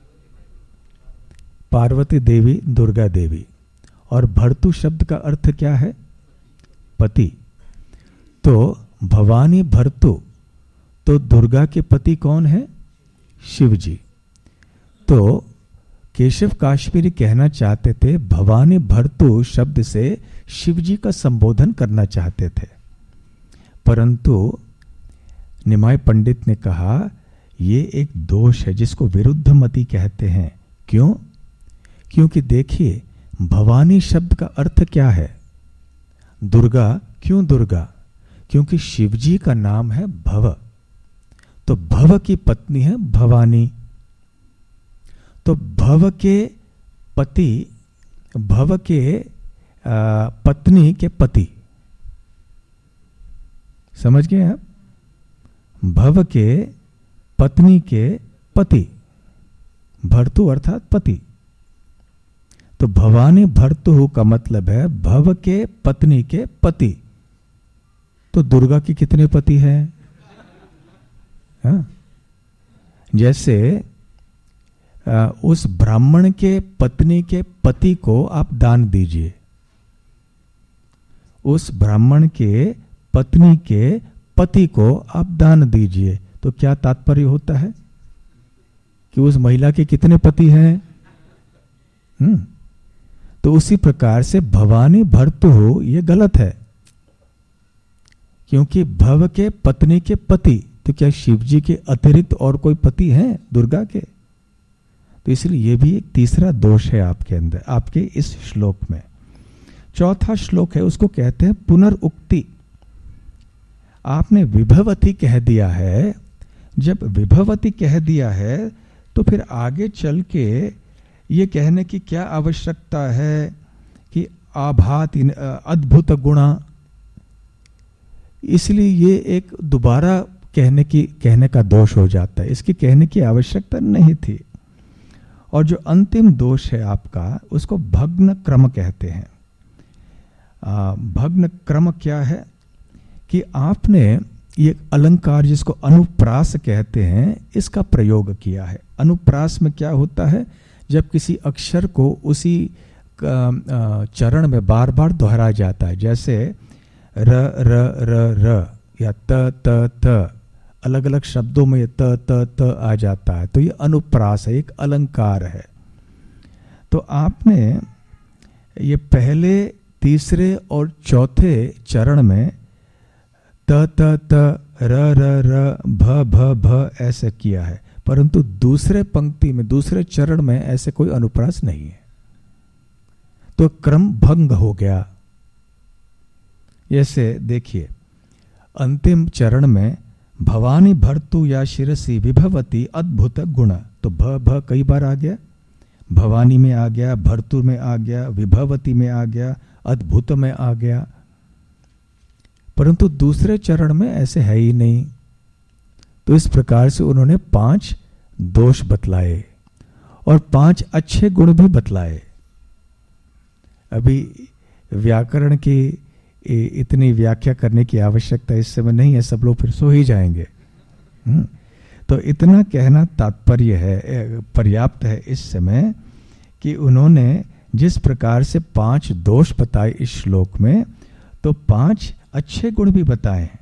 पार्वती देवी, दुर्गा देवी। और भर्तु शब्द का अर्थ क्या है? पति। तो भवानी भर्तु, तो दुर्गा के पति कौन है? शिव जी। तो केशव काश्मीरी कहना चाहते थे, भवानी भर्तु शब्द से शिव जी का संबोधन करना चाहते थे, परंतु निमाय पंडित ने कहा ये एक दोष है जिसको विरुद्ध मति कहते हैं। क्यों? क्योंकि देखिए, भवानी शब्द का अर्थ क्या है? दुर्गा। क्यों दुर्गा? क्योंकि शिव जी का नाम है भव, तो भव की पत्नी है भवानी। तो भव के पति, भव के आ, पत्नी के पति, समझ गए आप? भव के पत्नी के पति, भर्तु अर्थात पति। तो भवानी भर्तु का मतलब है भव के पत्नी के पति। तो दुर्गा के कितने पति हैं? हाँ? जैसे आ, उस ब्राह्मण के पत्नी के पति को आप दान दीजिए, उस ब्राह्मण के पत्नी के पति को आप दान दीजिए, तो क्या तात्पर्य होता है कि उस महिला के कितने पति हैं? हम्म तो उसी प्रकार से भवानी भर्तु हो, ये गलत है, क्योंकि भव के पत्नी के पति, तो क्या शिव जी के अतिरिक्त और कोई पति हैं दुर्गा के? तो इसलिए ये भी एक तीसरा दोष है आपके अंदर, आपके इस श्लोक में। चौथा श्लोक है, उसको कहते हैं पुनरुक्ति। आपने विभवती कह दिया है, जब विभवती कह दिया है तो फिर आगे चल के ये कहने की क्या आवश्यकता है कि आभाति अद्भुत गुणा। इसलिए ये एक दोबारा कहने की कहने का दोष हो जाता है, इसकी कहने की आवश्यकता नहीं थी। और जो अंतिम दोष है आपका, उसको भग्न क्रम कहते हैं। आ, भग्न क्रम क्या है कि आपने ये अलंकार जिसको अनुप्रास कहते हैं, इसका प्रयोग किया है। अनुप्रास में क्या होता है? जब किसी अक्षर को उसी चरण में बार बार दोहराया जाता है, जैसे र र र र या त त त, अलग अलग शब्दों में त त त आ जाता है, तो ये अनुप्रास है, एक अलंकार है। तो आपने ये पहले, तीसरे और चौथे चरण में त त त, र र र, भ भ भ ऐसे किया है, परंतु दूसरे पंक्ति में, दूसरे चरण में ऐसे कोई अनुप्रास नहीं है, तो क्रम भंग हो गया। जैसे देखिए, अंतिम चरण में भवानी भर्तु या शिरसी विभवती अद्भुत गुण, तो भ भ कई बार आ गया, भवानी में आ गया, भर्तु में आ गया, विभवती में आ गया, अद्भुत में आ गया, परंतु दूसरे चरण में ऐसे है ही नहीं। तो इस प्रकार से उन्होंने पांच दोष बतलाए और पांच अच्छे गुण भी बतलाए। अभी व्याकरण की इतनी व्याख्या करने की आवश्यकता इस समय नहीं है, सब लोग फिर सो ही जाएंगे। तो इतना कहना तात्पर्य है, पर्याप्त है इस समय, कि उन्होंने जिस प्रकार से पांच दोष बताए इस श्लोक में, तो पांच अच्छे गुण भी बताए हैं।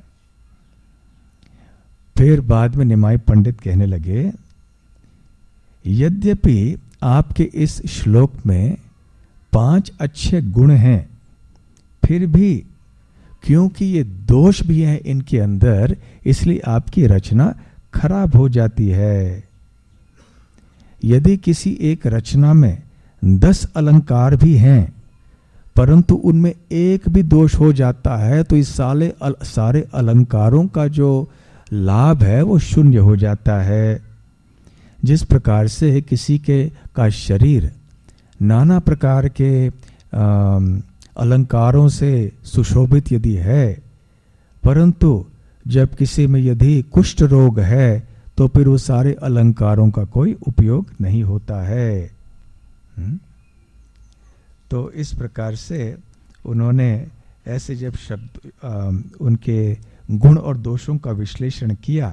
फिर बाद में निमाय पंडित कहने लगे, यद्यपि आपके इस श्लोक में पांच अच्छे गुण हैं, फिर भी क्योंकि ये दोष भी हैं इनके अंदर, इसलिए आपकी रचना खराब हो जाती है। यदि किसी एक रचना में दस अलंकार भी हैं, परंतु उनमें एक भी दोष हो जाता है, तो इस साले अल, सारे अलंकारों का जो लाभ है वो शून्य हो जाता है। जिस प्रकार से किसी के का शरीर नाना प्रकार के आ, अलंकारों से सुशोभित यदि है, परंतु जब किसी में यदि कुष्ठ रोग है, तो फिर वो सारे अलंकारों का कोई उपयोग नहीं होता है। हुँ? तो इस प्रकार से उन्होंने ऐसे जब शब्द आ, उनके गुण और दोषों का विश्लेषण किया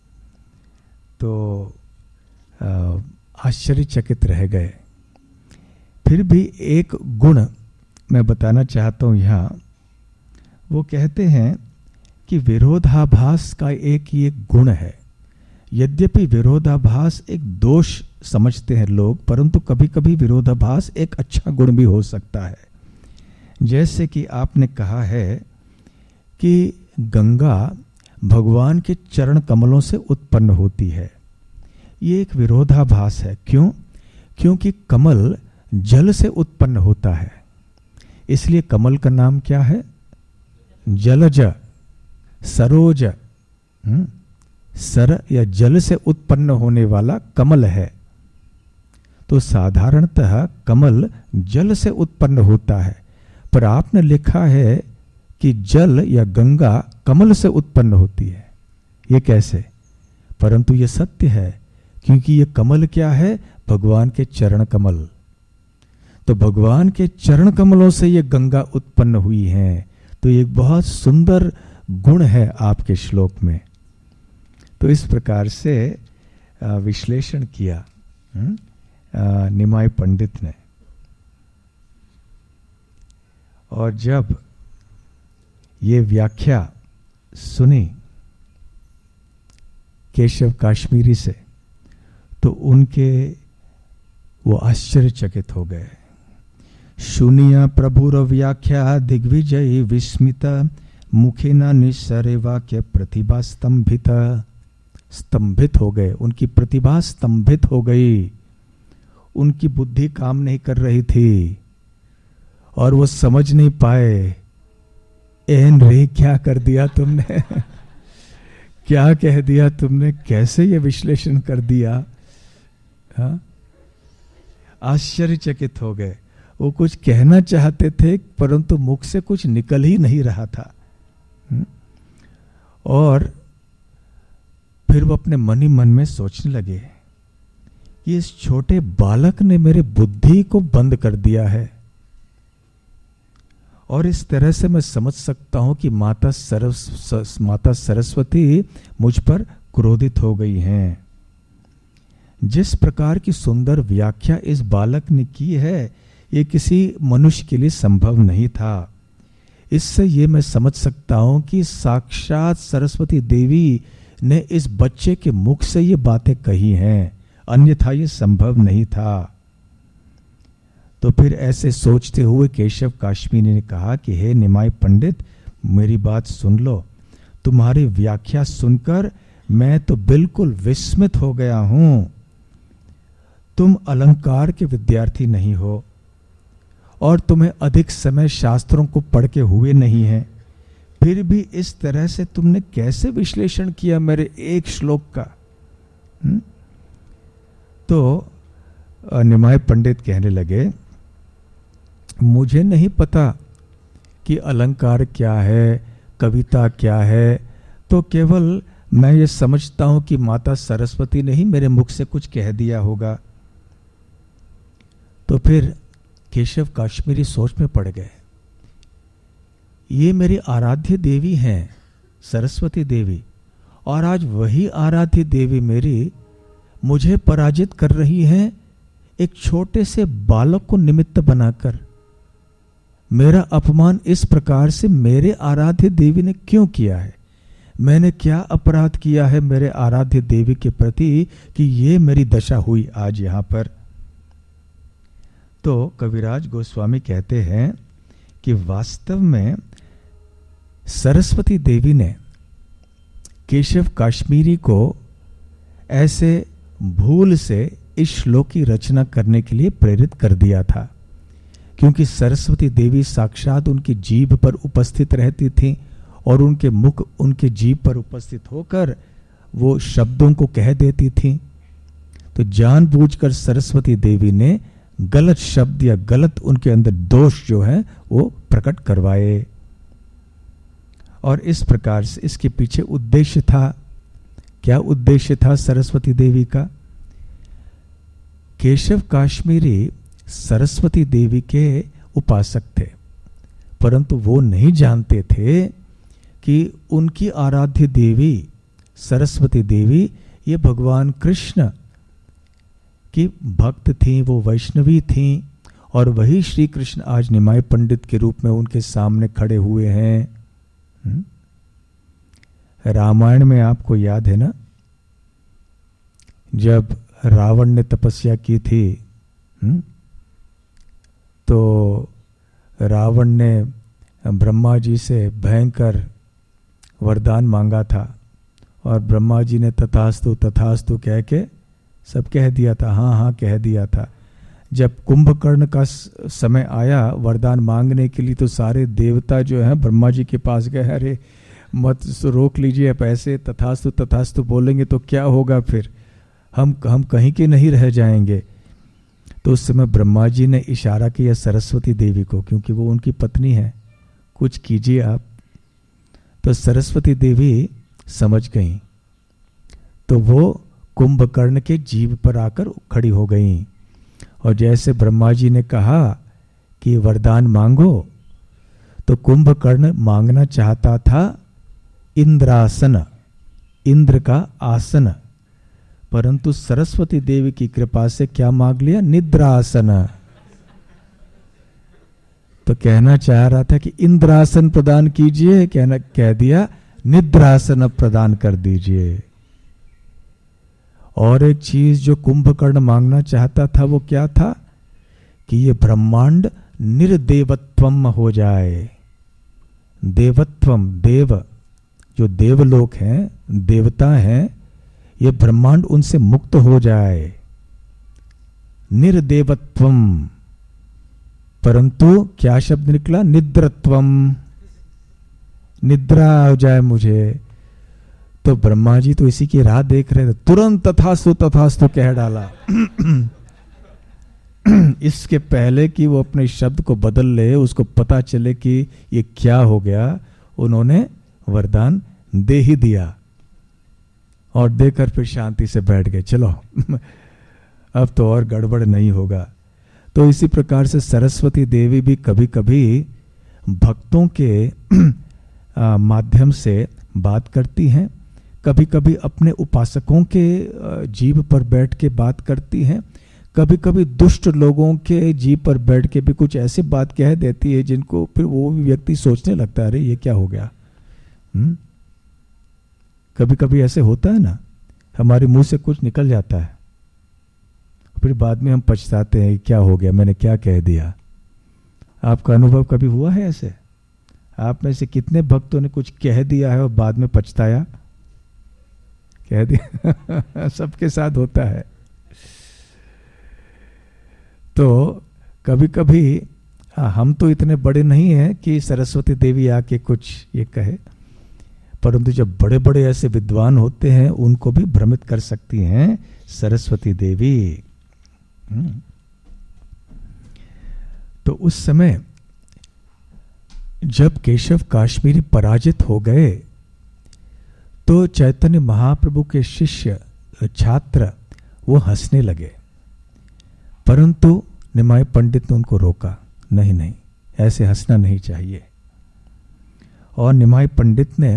तो आश्चर्यचकित रह गए। फिर भी एक गुण मैं बताना चाहता हूँ यहाँ। वो कहते हैं कि विरोधाभास का एक ये गुण है। यद्यपि विरोधाभास एक दोष समझते हैं लोग, परंतु कभी कभी विरोधाभास एक अच्छा गुण भी हो सकता है। जैसे कि आपने कहा है कि गंगा भगवान के चरण कमलों से उत्पन्न होती है, ये एक विरोधाभास है। क्यों? क्योंकि कमल जल से उत्पन्न होता है, इसलिए कमल का नाम क्या है? जलज, सरोज। हुँ? सर या जल से उत्पन्न होने वाला कमल है। तो साधारणतः कमल जल से उत्पन्न होता है, पर आपने लिखा है कि जल या गंगा कमल से उत्पन्न होती है। ये कैसे? परंतु ये सत्य है, क्योंकि ये कमल क्या है? भगवान के चरण कमल। तो भगवान के चरण कमलों से ये गंगा उत्पन्न हुई है। तो ये एक बहुत सुंदर गुण है आपके श्लोक में। तो इस प्रकार से विश्लेषण किया निमाय पंडित ने। और जब ये व्याख्या सुनी केशव काश्मीरी से, तो उनके वो आश्चर्यचकित हो गए। शुनिया प्रभुर व्याख्या दिग्विजयी विस्मित, मुखिना निस्सरे वाक्य प्रतिभा स्तंभित। स्तंभित हो गए, उनकी प्रतिभा स्तंभित हो गई। उनकी बुद्धि काम नहीं कर रही थी और वो समझ नहीं पाए। एन रे, क्या कर दिया तुमने? क्या कह दिया तुमने? कैसे ये विश्लेषण कर दिया? हाँ, आश्चर्यचकित हो गए। वो कुछ कहना चाहते थे, परंतु मुख से कुछ निकल ही नहीं रहा था। और फिर वो अपने मन ही मन में सोचने लगे, ये इस छोटे बालक ने मेरे बुद्धि को बंद कर दिया है। और इस तरह से मैं समझ सकता हूं कि माता सरस माता सरस्वती मुझ पर क्रोधित हो गई हैं। जिस प्रकार की सुंदर व्याख्या इस बालक ने की है, ये किसी मनुष्य के लिए संभव नहीं था। इससे ये मैं समझ सकता हूं कि साक्षात सरस्वती देवी ने इस बच्चे के मुख से ये बातें कही हैं, अन्यथा ये संभव नहीं था। तो फिर ऐसे सोचते हुए केशव काश्मीरी ने कहा कि हे निमाय पंडित, मेरी बात सुन लो। तुम्हारी व्याख्या सुनकर मैं तो बिल्कुल विस्मित हो गया हूं। तुम अलंकार के विद्यार्थी नहीं हो और तुम्हें अधिक समय शास्त्रों को पढ़ के हुए नहीं है, फिर भी इस तरह से तुमने कैसे विश्लेषण किया मेरे एक श्लोक का? हुँ? तो निमाय पंडित कहने लगे, मुझे नहीं पता कि अलंकार क्या है, कविता क्या है, तो केवल मैं ये समझता हूं कि माता सरस्वती ने ही मेरे मुख से कुछ कह दिया होगा। तो फिर केशव काश्मीरी सोच में पड़ गए। ये मेरी आराध्य देवी हैं, सरस्वती देवी, और आज वही आराध्य देवी मेरी मुझे पराजित कर रही हैं एक छोटे से बालक को निमित्त बनाकर। मेरा अपमान इस प्रकार से मेरे आराध्य देवी ने क्यों किया है? मैंने क्या अपराध किया है मेरे आराध्य देवी के प्रति कि ये मेरी दशा हुई आज यहां पर? तो कविराज गोस्वामी कहते हैं कि वास्तव में सरस्वती देवी ने केशव काश्मीरी को ऐसे भूल से इस श्लोक की रचना करने के लिए प्रेरित कर दिया था, क्योंकि सरस्वती देवी साक्षात उनकी जीभ पर उपस्थित रहती थी और उनके मुख उनके जीभ पर उपस्थित होकर वो शब्दों को कह देती थी। तो जानबूझकर सरस्वती देवी ने गलत शब्द या गलत उनके अंदर दोष जो है वो प्रकट करवाए। और इस प्रकार से इसके पीछे उद्देश्य था। क्या उद्देश्य था सरस्वती देवी का? केशव काश्मीरी सरस्वती देवी के उपासक थे, परंतु वो नहीं जानते थे कि उनकी आराध्य देवी सरस्वती देवी ये भगवान कृष्ण की भक्त थी, वो वैष्णवी थी, और वही श्री कृष्ण आज निमाय पंडित के रूप में उनके सामने खड़े हुए हैं। रामायण में आपको याद है ना, जब रावण ने तपस्या की थी, हुँ? तो रावण ने ब्रह्मा जी से भयंकर वरदान मांगा था, और ब्रह्मा जी ने तथास्तु तथास्तु कह के सब कह दिया था, हाँ हाँ कह दिया था। जब कुंभकर्ण का समय आया वरदान मांगने के लिए, तो सारे देवता जो हैं ब्रह्मा जी के पास गए, अरे मत रोक लीजिए, अब ऐसे तथास्तु तथास्तु बोलेंगे तो क्या होगा, फिर हम हम कहीं के नहीं रह जाएंगे। तो उस समय ब्रह्मा जी ने इशारा किया सरस्वती देवी को, क्योंकि वो उनकी पत्नी है, कुछ कीजिए आप। तो सरस्वती देवी समझ गईं, तो वो कुंभकर्ण के जीभ पर आकर खड़ी हो गईं, और जैसे ब्रह्मा जी ने कहा कि वरदान मांगो, तो कुंभकर्ण मांगना चाहता था इंद्रासन, इंद्र का आसन, परंतु सरस्वती देवी की कृपा से क्या मांग लिया, निद्रासन। तो कहना चाह रहा था कि इंद्रासन प्रदान कीजिए, कहना कह दिया निद्रासन प्रदान कर दीजिए। और एक चीज जो कुंभकर्ण मांगना चाहता था वो क्या था, कि ये ब्रह्मांड निर्देवत्वम हो जाए। देवत्वम, देव जो देवलोक हैं, देवता हैं, ये ब्रह्मांड उनसे मुक्त हो जाए, निर्देवत्वम। परंतु क्या शब्द निकला, निद्रत्वम, निद्रा हो जाए मुझे। तो ब्रह्मा जी तो इसी की राह देख रहे थे, तुरंत तथास्तु तथास्तु कह डाला। इसके पहले कि वो अपने शब्द को बदल ले, उसको पता चले कि ये क्या हो गया, उन्होंने वरदान दे ही दिया, और देकर फिर शांति से बैठ गए, चलो अब तो और गड़बड़ नहीं होगा। तो इसी प्रकार से सरस्वती देवी भी कभी कभी भक्तों के आ, माध्यम से बात करती हैं, कभी कभी अपने उपासकों के जीभ पर बैठ के बात करती हैं, कभी कभी दुष्ट लोगों के जीभ पर बैठ के भी कुछ ऐसे बात कह देती है जिनको फिर वो भी व्यक्ति सोचने लगता है, अरे ये क्या हो गया। हुँ? कभी कभी ऐसे होता है ना, हमारे मुंह से कुछ निकल जाता है, फिर बाद में हम पछताते हैं क्या हो गया, मैंने क्या कह दिया। आपका अनुभव कभी हुआ है ऐसे? आप में से कितने भक्तों ने कुछ कह दिया है और बाद में पछताया? कह दिया सबके साथ होता है। तो कभी कभी हम तो इतने बड़े नहीं हैं कि सरस्वती देवी आके कुछ ये कहे, परंतु जब बड़े बड़े ऐसे विद्वान होते हैं उनको भी भ्रमित कर सकती हैं सरस्वती देवी। तो उस समय जब केशव काश्मीरी पराजित हो गए, तो चैतन्य महाप्रभु के शिष्य छात्र वो हंसने लगे, परंतु निमाय पंडित ने उनको रोका, नहीं नहीं ऐसे हंसना नहीं चाहिए। और निमाय पंडित ने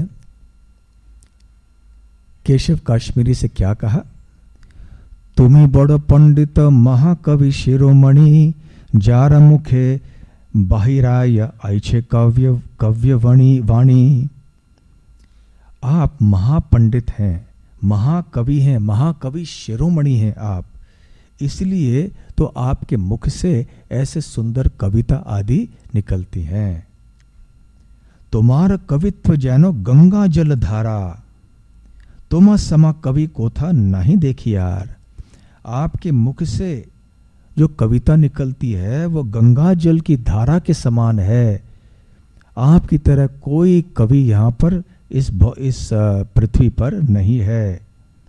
केशव काश्मीरी से क्या कहा, तुम्ही बड़ पंडित महाकवि शिरोमणि, जार मुखे बाहिराय आइछे काव्य काव्य वाणी वाणी। आप महापंडित हैं, महाकवि हैं, महाकवि शिरोमणि हैं आप, इसलिए तो आपके मुख से ऐसे सुंदर कविता आदि निकलती हैं। तुम्हारा कवित्व जैनो गंगा जल धारा, तुम समा कवि को था नहीं देखी यार। आपके मुख से जो कविता निकलती है वो गंगा जल की धारा के समान है। आपकी तरह कोई कवि यहाँ पर इस इस पृथ्वी पर नहीं है।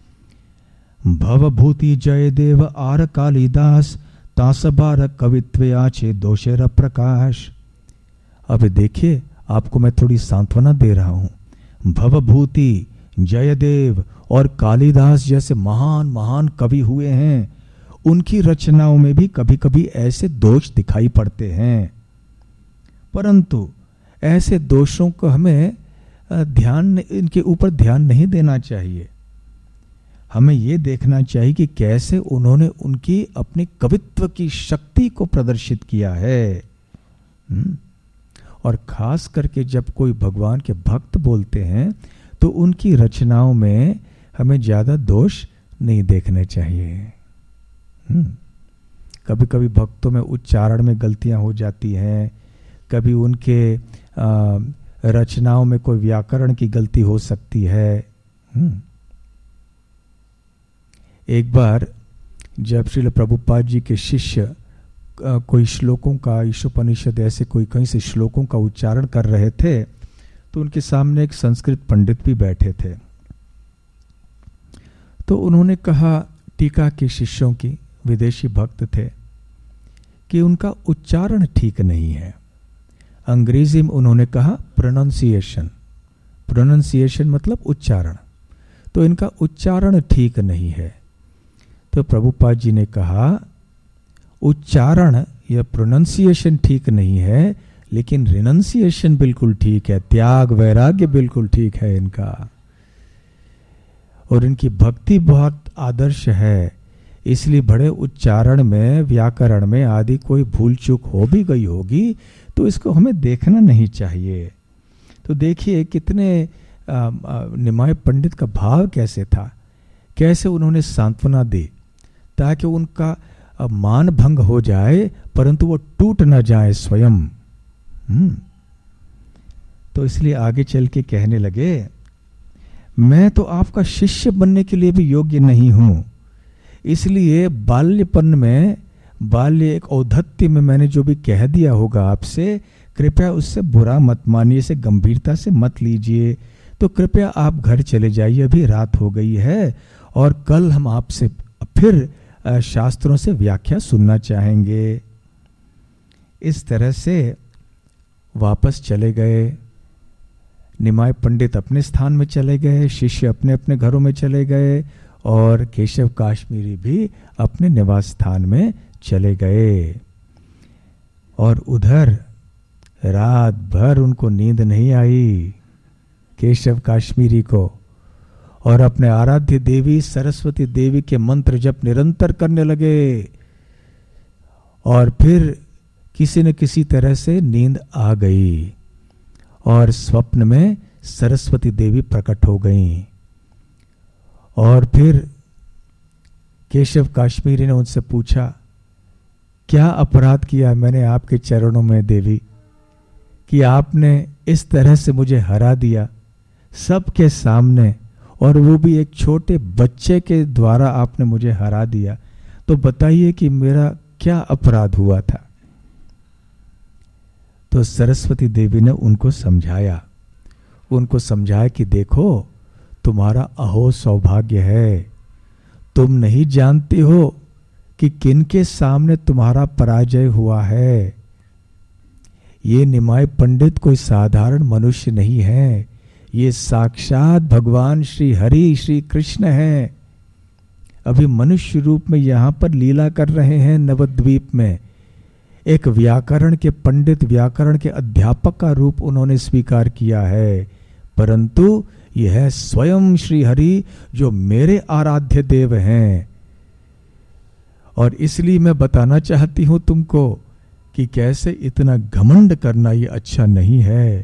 भवभूति जयदेव आर कालिदास, तासबार कवित्व आछे दोषेर प्रकाश। अब देखिए आपको मैं थोड़ी सांत्वना दे रहा हूं। भवभूति, जयदेव और कालिदास जैसे महान महान कवि हुए हैं, उनकी रचनाओं में भी कभी कभी ऐसे दोष दिखाई पड़ते हैं, परंतु ऐसे दोषों को हमें ध्यान, इनके ऊपर ध्यान नहीं देना चाहिए। हमें ये देखना चाहिए कि कैसे उन्होंने उनकी अपनी कवित्व की शक्ति को प्रदर्शित किया है। और खास करके जब कोई भगवान के भक्त बोलते हैं तो उनकी रचनाओं में हमें ज्यादा दोष नहीं देखने चाहिए। कभी कभी भक्तों में उच्चारण में गलतियां हो जाती हैं, कभी उनके आ, रचनाओं में कोई व्याकरण की गलती हो सकती है। एक बार जब श्रील प्रभुपाद जी के शिष्य कोई श्लोकों का, ईशोपनिषद ऐसे कोई कहीं से श्लोकों का उच्चारण कर रहे थे तो उनके सामने एक संस्कृत पंडित भी बैठे थे। तो उन्होंने कहा, टीका के शिष्यों की, विदेशी भक्त थे, कि उनका उच्चारण ठीक नहीं है। अंग्रेजी में उन्होंने कहा प्रोनाउंसिएशन, प्रोनाउंसिएशन मतलब उच्चारण, तो इनका उच्चारण ठीक नहीं है। तो प्रभुपाद जी ने कहा, उच्चारण या प्रोनाउंसिएशन ठीक नहीं है, लेकिन रिनंसिएशन बिल्कुल ठीक है, त्याग वैराग्य बिल्कुल ठीक है इनका। और इनकी भक्ति बहुत आदर्श है, इसलिए बड़े उच्चारण में, व्याकरण में आदि कोई भूल चूक हो भी गई होगी तो इसको हमें देखना नहीं चाहिए। तो देखिए कितने आ, आ, निमाय पंडित का भाव कैसे था, कैसे उन्होंने सांत्वना दी ताकि उनका मान भंग हो जाए परंतु वो टूट ना जाए स्वयं। हम्म तो इसलिए आगे चल के कहने लगे, मैं तो आपका शिष्य बनने के लिए भी योग्य नहीं हूं, इसलिए बाल्यपन में, बाल्य एक औद्धत्य में मैंने जो भी कह दिया होगा आपसे, कृपया उससे बुरा मत मानिए, से गंभीरता से मत लीजिए। तो कृपया आप घर चले जाइए, अभी रात हो गई है और कल हम आपसे फिर शास्त्रों से व्याख्या सुनना चाहेंगे। इस तरह से वापस चले गए। निमाय पंडित अपने स्थान में चले गए, शिष्य अपने अपने घरों में चले गए और केशव काश्मीरी भी अपने निवास स्थान में चले गए। और उधर रात भर उनको नींद नहीं आई केशव काश्मीरी को, और अपने आराध्य देवी सरस्वती देवी के मंत्र जप निरंतर करने लगे। और फिर किसी न किसी तरह से नींद आ गई और स्वप्न में सरस्वती देवी प्रकट हो गईं। और फिर केशव काश्मीरी ने उनसे पूछा, क्या अपराध किया मैंने आपके चरणों में देवी कि आपने इस तरह से मुझे हरा दिया सबके सामने, और वो भी एक छोटे बच्चे के द्वारा आपने मुझे हरा दिया। तो बताइए कि मेरा क्या अपराध हुआ था। तो सरस्वती देवी ने उनको समझाया, उनको समझाया कि देखो तुम्हारा अहो सौभाग्य है, तुम नहीं जानती हो कि किनके सामने तुम्हारा पराजय हुआ है। ये निमाय पंडित कोई साधारण मनुष्य नहीं है, ये साक्षात भगवान श्री हरि श्री कृष्ण हैं। अभी मनुष्य रूप में यहां पर लीला कर रहे हैं नवद्वीप में। एक व्याकरण के पंडित, व्याकरण के अध्यापक का रूप उन्होंने स्वीकार किया है, परंतु यह है स्वयं श्री हरि जो मेरे आराध्य देव हैं। और इसलिए मैं बताना चाहती हूं तुमको कि कैसे इतना घमंड करना ये अच्छा नहीं है।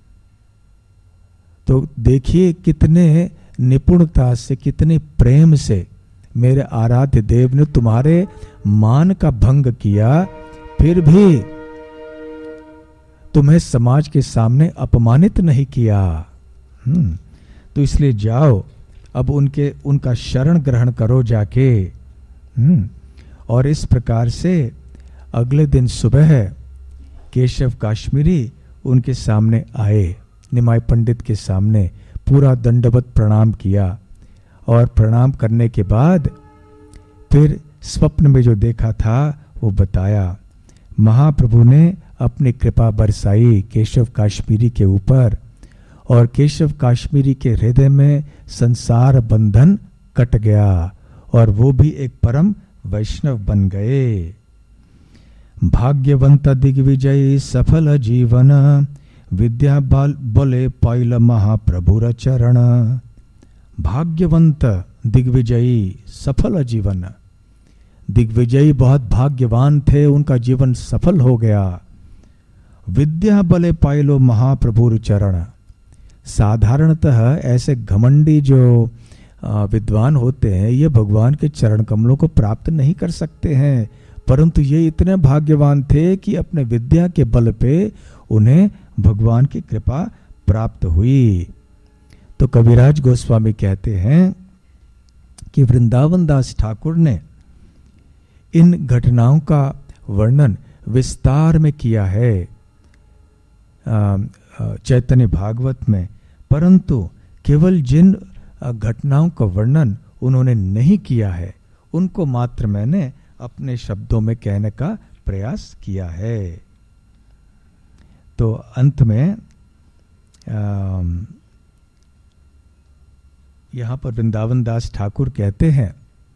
तो देखिए कितने निपुणता से, कितने प्रेम से मेरे आराध्य देव ने तुम्हारे मान का भंग किया, फिर भी तुम्हें समाज के सामने अपमानित नहीं किया। हम्म तो इसलिए जाओ, अब उनके उनका शरण ग्रहण करो जाके। हम्म और इस प्रकार से अगले दिन सुबह केशव काश्मीरी उनके सामने आए, निमाय पंडित के सामने पूरा दंडवत प्रणाम किया। और प्रणाम करने के बाद फिर स्वप्न में जो देखा था वो बताया। महाप्रभु ने अपनी कृपा बरसाई केशव काश्मीरी के ऊपर, और केशव काश्मीरी के हृदय में संसार बंधन कट गया और वो भी एक परम वैष्णव बन गए। भाग्यवंत दिग्विजय सफल जीवन, विद्या बल बोले पाइल महाप्रभुर चरण। भाग्यवंत दिग्विजयी सफल जीवन। दिग्विजयी बहुत भाग्यवान थे, उनका जीवन सफल हो गया। विद्या बले पाइलो महाप्रभुर चरण। साधारणतः ऐसे घमंडी जो विद्वान होते हैं ये भगवान के चरण कमलों को प्राप्त नहीं कर सकते हैं, परंतु ये इतने भाग्यवान थे कि अपने विद्या के बल पे उन्हें भगवान की कृपा प्राप्त हुई। तो कविराज गोस्वामी कहते हैं कि वृंदावन दास ठाकुर ने इन घटनाओं का वर्णन विस्तार में किया है चैतन्य भागवत में, परंतु केवल जिन घटनाओं का वर्णन उन्होंने नहीं किया है उनको मात्र मैंने अपने शब्दों में कहने का प्रयास किया है। तो अंत में यहां पर वृंदावन दास ठाकुर कहते हैं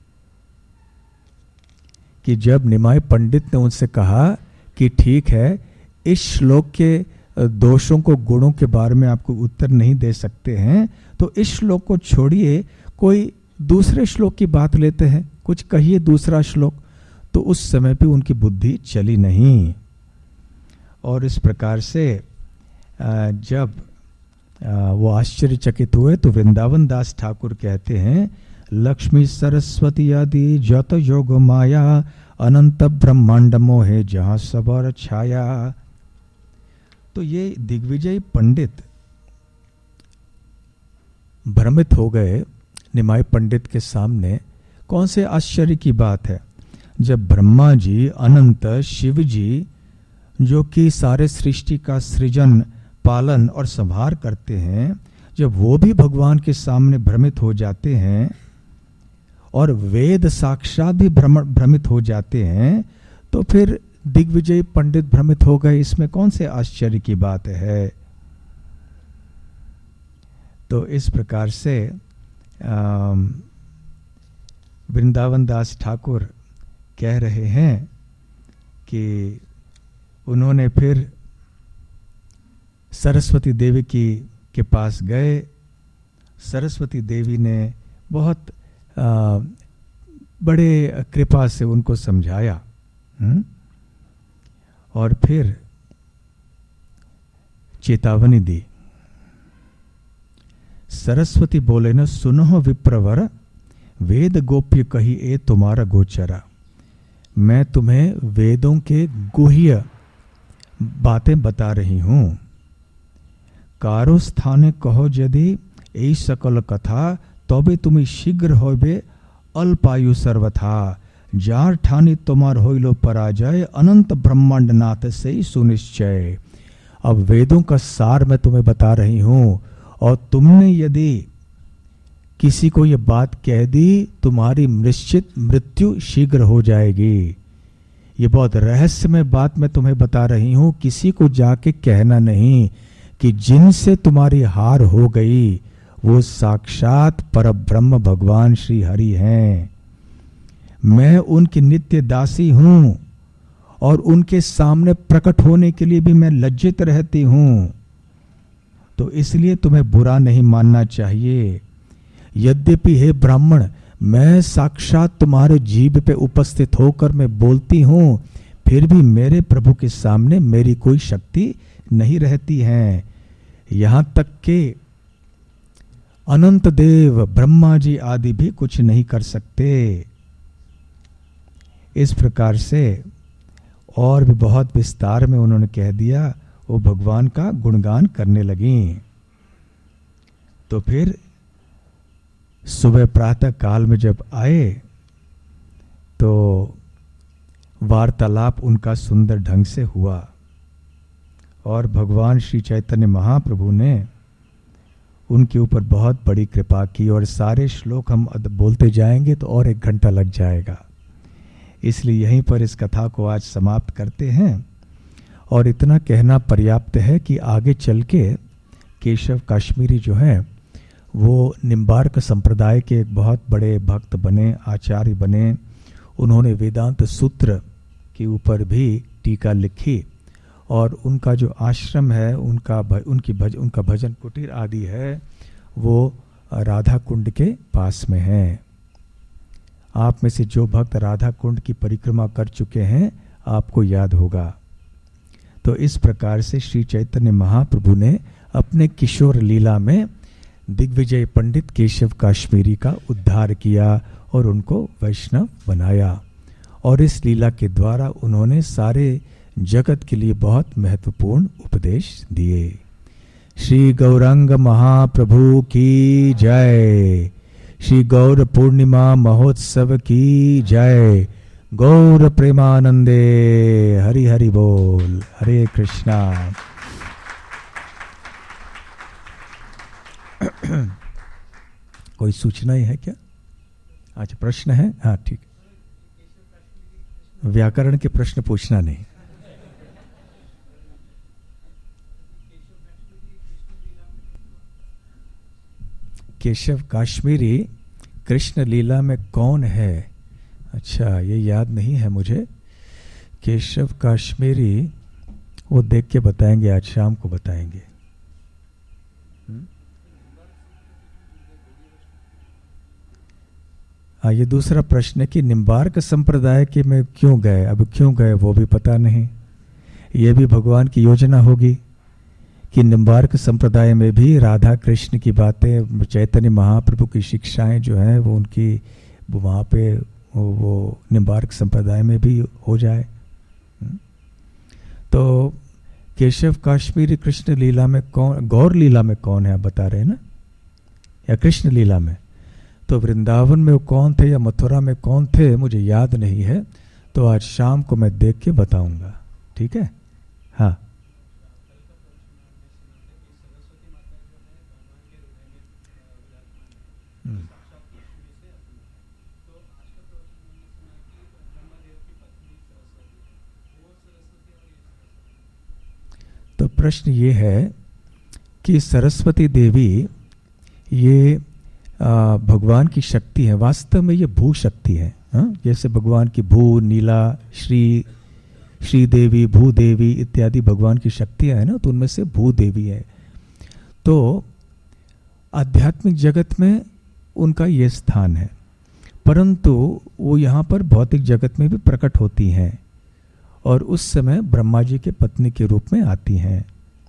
कि जब निमाय पंडित ने उनसे कहा कि ठीक है, इस श्लोक के दोषों को गुणों के बारे में आपको उत्तर नहीं दे सकते हैं, तो इस श्लोक को छोड़िए, कोई दूसरे श्लोक की बात लेते हैं, कुछ कहिए दूसरा श्लोक। तो उस समय पे उनकी बुद्धि चली नहीं। और इस प्रकार से जब वो आश्चर्यचकित हुए तो वृंदावन दास ठाकुर कहते हैं, लक्ष्मी सरस्वती आदि जत योग माया अनंत ब्रह्मांड मोहे जहां सबर छाया। तो ये दिग्विजय पंडित भ्रमित हो गए निमाय पंडित के सामने। कौन से आश्चर्य की बात है, जब ब्रह्मा जी, अनंत शिव जी जो कि सारे सृष्टि का सृजन, पालन और संहार करते हैं, जब वो भी भगवान के सामने भ्रमित हो जाते हैं और वेद साक्षात भी भ्रमित हो जाते हैं, तो फिर दिग्विजय पंडित भ्रमित हो गए, इसमें कौन से आश्चर्य की बात है। तो इस प्रकार से वृंदावन दास ठाकुर कह रहे हैं कि उन्होंने फिर सरस्वती देवी की के पास गए। सरस्वती देवी ने बहुत आ, बड़े कृपा से उनको समझाया हुँ? और फिर चेतावनी दी। सरस्वती बोले न, सुनो विप्रवर वेद गोप्य कही ए तुम्हारा गोचरा। मैं तुम्हें वेदों के गुह्य बातें बता रही हूं। कारो स्थाने कहो यदि এই सकल कथा तबे तुम्हें शीघ्र होबे अल्पायु सर्वथा। जार ठानी तुम्हार होइलो पराजय अनंत ब्रह्मांड नाथ से ही सुनिश्चय। अब वेदों का सार मैं तुम्हें बता रही हूं, और तुमने यदि किसी को यह बात कह दी तुम्हारी निश्चित मृत्यु शीघ्र हो जाएगी। ये बहुत रहस्यमय बात मैं तुम्हें बता रही हूं, किसी को जाके कहना नहीं कि जिनसे तुम्हारी हार हो गई वो साक्षात परब्रह्म भगवान श्री हरि हैं। मैं उनकी नित्य दासी हूं और उनके सामने प्रकट होने के लिए भी मैं लज्जित रहती हूं। तो इसलिए तुम्हें बुरा नहीं मानना चाहिए। यद्यपि हे ब्राह्मण, मैं साक्षात तुम्हारे जीभ पे उपस्थित होकर मैं बोलती हूं, फिर भी मेरे प्रभु के सामने मेरी कोई शक्ति नहीं रहती है। यहां तक के अनंत देव ब्रह्मा जी आदि भी कुछ नहीं कर सकते। इस प्रकार से और भी बहुत विस्तार में उन्होंने कह दिया। वो भगवान का गुणगान करने लगी। तो फिर सुबह प्रातः काल में जब आए तो वार्तालाप उनका सुंदर ढंग से हुआ और भगवान श्री चैतन्य महाप्रभु ने उनके ऊपर बहुत बड़ी कृपा की। और सारे श्लोक हम बोलते जाएंगे तो और एक घंटा लग जाएगा, इसलिए यहीं पर इस कथा को आज समाप्त करते हैं। और इतना कहना पर्याप्त है कि आगे चल के केशव काश्मीरी जो हैं वो निम्बार्क संप्रदाय के एक बहुत बड़े भक्त बने, आचार्य बने। उन्होंने वेदांत सूत्र के ऊपर भी टीका लिखी और उनका जो आश्रम है, उनका भ, उनकी भज, उनका भजन कुटीर आदि है, वो राधा कुंड के पास में है। आप में से जो भक्त राधा कुंड की परिक्रमा कर चुके हैं, आपको याद होगा। तो इस प्रकार से श्री चैतन्य महाप्रभु ने अपने किशोर लीला में दिग्विजय पंडित केशव काश्मीरी का उद्धार किया और उनको वैष्णव बनाया। और इस लीला के द्वारा उन्होंने सारे जगत के लिए बहुत महत्वपूर्ण उपदेश दिए। श्री गौरांग महाप्रभु की जय। श्री गौर पूर्णिमा महोत्सव की जय। गौर प्रेमानंदे हरि हरि बोल। हरे कृष्णा। कोई सूचना ही है क्या? अच्छा, प्रश्न है? हाँ ठीक। व्याकरण के प्रश्न पूछना नहीं। केशव काश्मीरी कृष्ण लीला में कौन है? अच्छा, ये याद नहीं है मुझे। केशव काश्मीरी वो देख के बताएंगे, आज शाम को बताएंगे। हाँ, ये दूसरा प्रश्न है कि निम्बार्क संप्रदाय के में क्यों गए, अब क्यों गए वो भी पता नहीं। ये भी भगवान की योजना होगी कि निम्बार्क संप्रदाय में भी राधा कृष्ण की बातें, चैतन्य महाप्रभु की शिक्षाएं जो हैं वो उनकी वहाँ पे वो, वो निम्बार्क संप्रदाय में भी हो जाए। तो केशव काश्मीरी कृष्ण लीला में कौन, गौर लीला में कौन है आप बता रहे हैं ना, या कृष्ण लीला में? तो वृंदावन में वो कौन थे या मथुरा में कौन थे मुझे याद नहीं है, तो आज शाम को मैं देख के बताऊंगा। ठीक है? हाँ। तो प्रश्न ये है कि सरस्वती देवी ये आ, भगवान की शक्ति है, वास्तव में ये भू शक्ति है। हाँ? जैसे भगवान की भू, नीला, श्री, श्री देवी, भू देवी इत्यादि भगवान की शक्तियां है ना, तो उनमें से भू देवी है। तो आध्यात्मिक जगत में उनका ये स्थान है, परंतु वो यहाँ पर भौतिक जगत में भी प्रकट होती हैं और उस समय ब्रह्मा जी के पत्नी के रूप में आती हैं।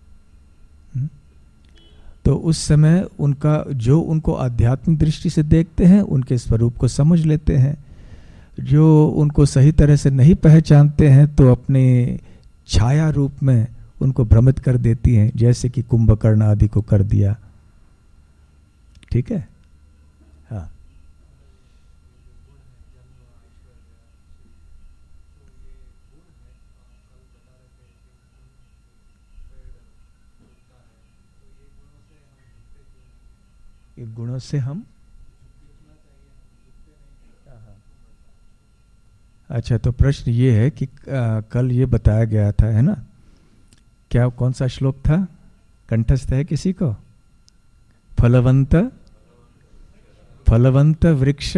तो उस समय उनका जो उनको आध्यात्मिक दृष्टि से देखते हैं उनके स्वरूप को समझ लेते हैं, जो उनको सही तरह से नहीं पहचानते हैं तो अपने छाया रूप में उनको भ्रमित कर देती हैं, जैसे कि कुंभकर्ण आदि को कर दिया। ठीक है? हाँ। ये गुणों से हम, अच्छा, तो प्रश्न ये है कि आ, कल ये बताया गया था, है ना, क्या कौन सा श्लोक था, कंठस्थ है किसी को? फलवंत फलवंत वृक्ष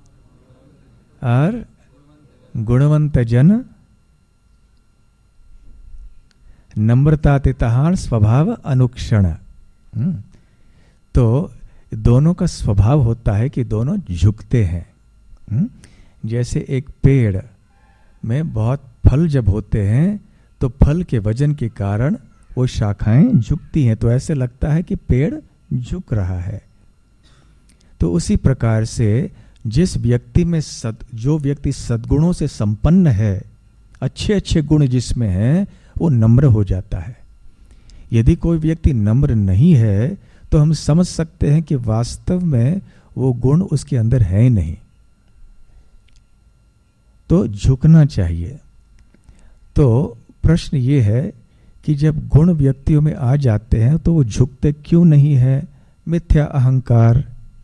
और गुणवंत जन नम्रतातितहार स्वभाव अनुक्षण। तो दोनों का स्वभाव होता है कि दोनों झुकते हैं। जैसे एक पेड़ में बहुत फल जब होते हैं तो फल के वजन के कारण वो शाखाएं झुकती हैं, तो ऐसे लगता है कि पेड़ झुक रहा है। तो उसी प्रकार से जिस व्यक्ति में सद जो व्यक्ति सद्गुणों से संपन्न है, अच्छे अच्छे गुण जिसमें हैं, वो नम्र हो जाता है। यदि कोई व्यक्ति नम्र नहीं है तो हम समझ सकते हैं कि वास्तव में वो गुण उसके अंदर है ही नहीं। तो झुकना चाहिए। तो प्रश्न ये है कि जब गुण व्यक्तियों में आ जाते हैं तो वो झुकते क्यों नहीं है? मिथ्या अहंकार,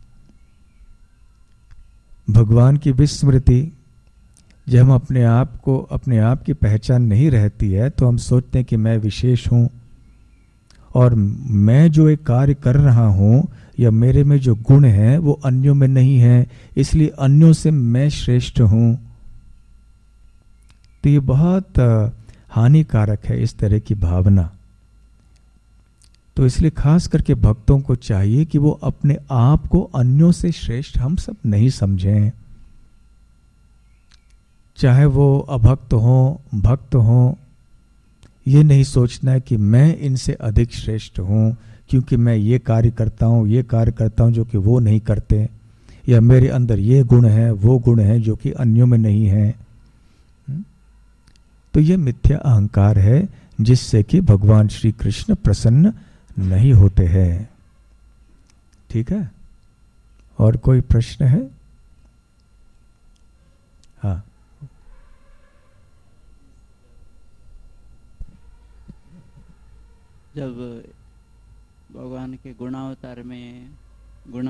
भगवान की विस्मृति। जब हम अपने आप को, अपने आप की पहचान नहीं रहती है तो हम सोचते हैं कि मैं विशेष हूं और मैं जो एक कार्य कर रहा हूं या मेरे में जो गुण हैं वो अन्यों में नहीं है, इसलिए अन्यों से मैं श्रेष्ठ हूं। तो ये बहुत हानिकारक है इस तरह की भावना। तो इसलिए खास करके भक्तों को चाहिए कि वो अपने आप को अन्यों से श्रेष्ठ हम सब नहीं समझें। चाहे वो अभक्त हो, भक्त हो, ये नहीं सोचना है कि मैं इनसे अधिक श्रेष्ठ हूं क्योंकि मैं ये कार्य करता हूं, ये कार्य करता हूं जो कि वो नहीं करते, या मेरे अंदर ये गुण है, वो गुण है जो कि अन्यों में नहीं है। तो ये मिथ्या अहंकार है जिससे कि भगवान श्री कृष्ण प्रसन्न नहीं होते हैं। ठीक है, और कोई प्रश्न है? हाँ, जब भगवान के गुणावतार में गुण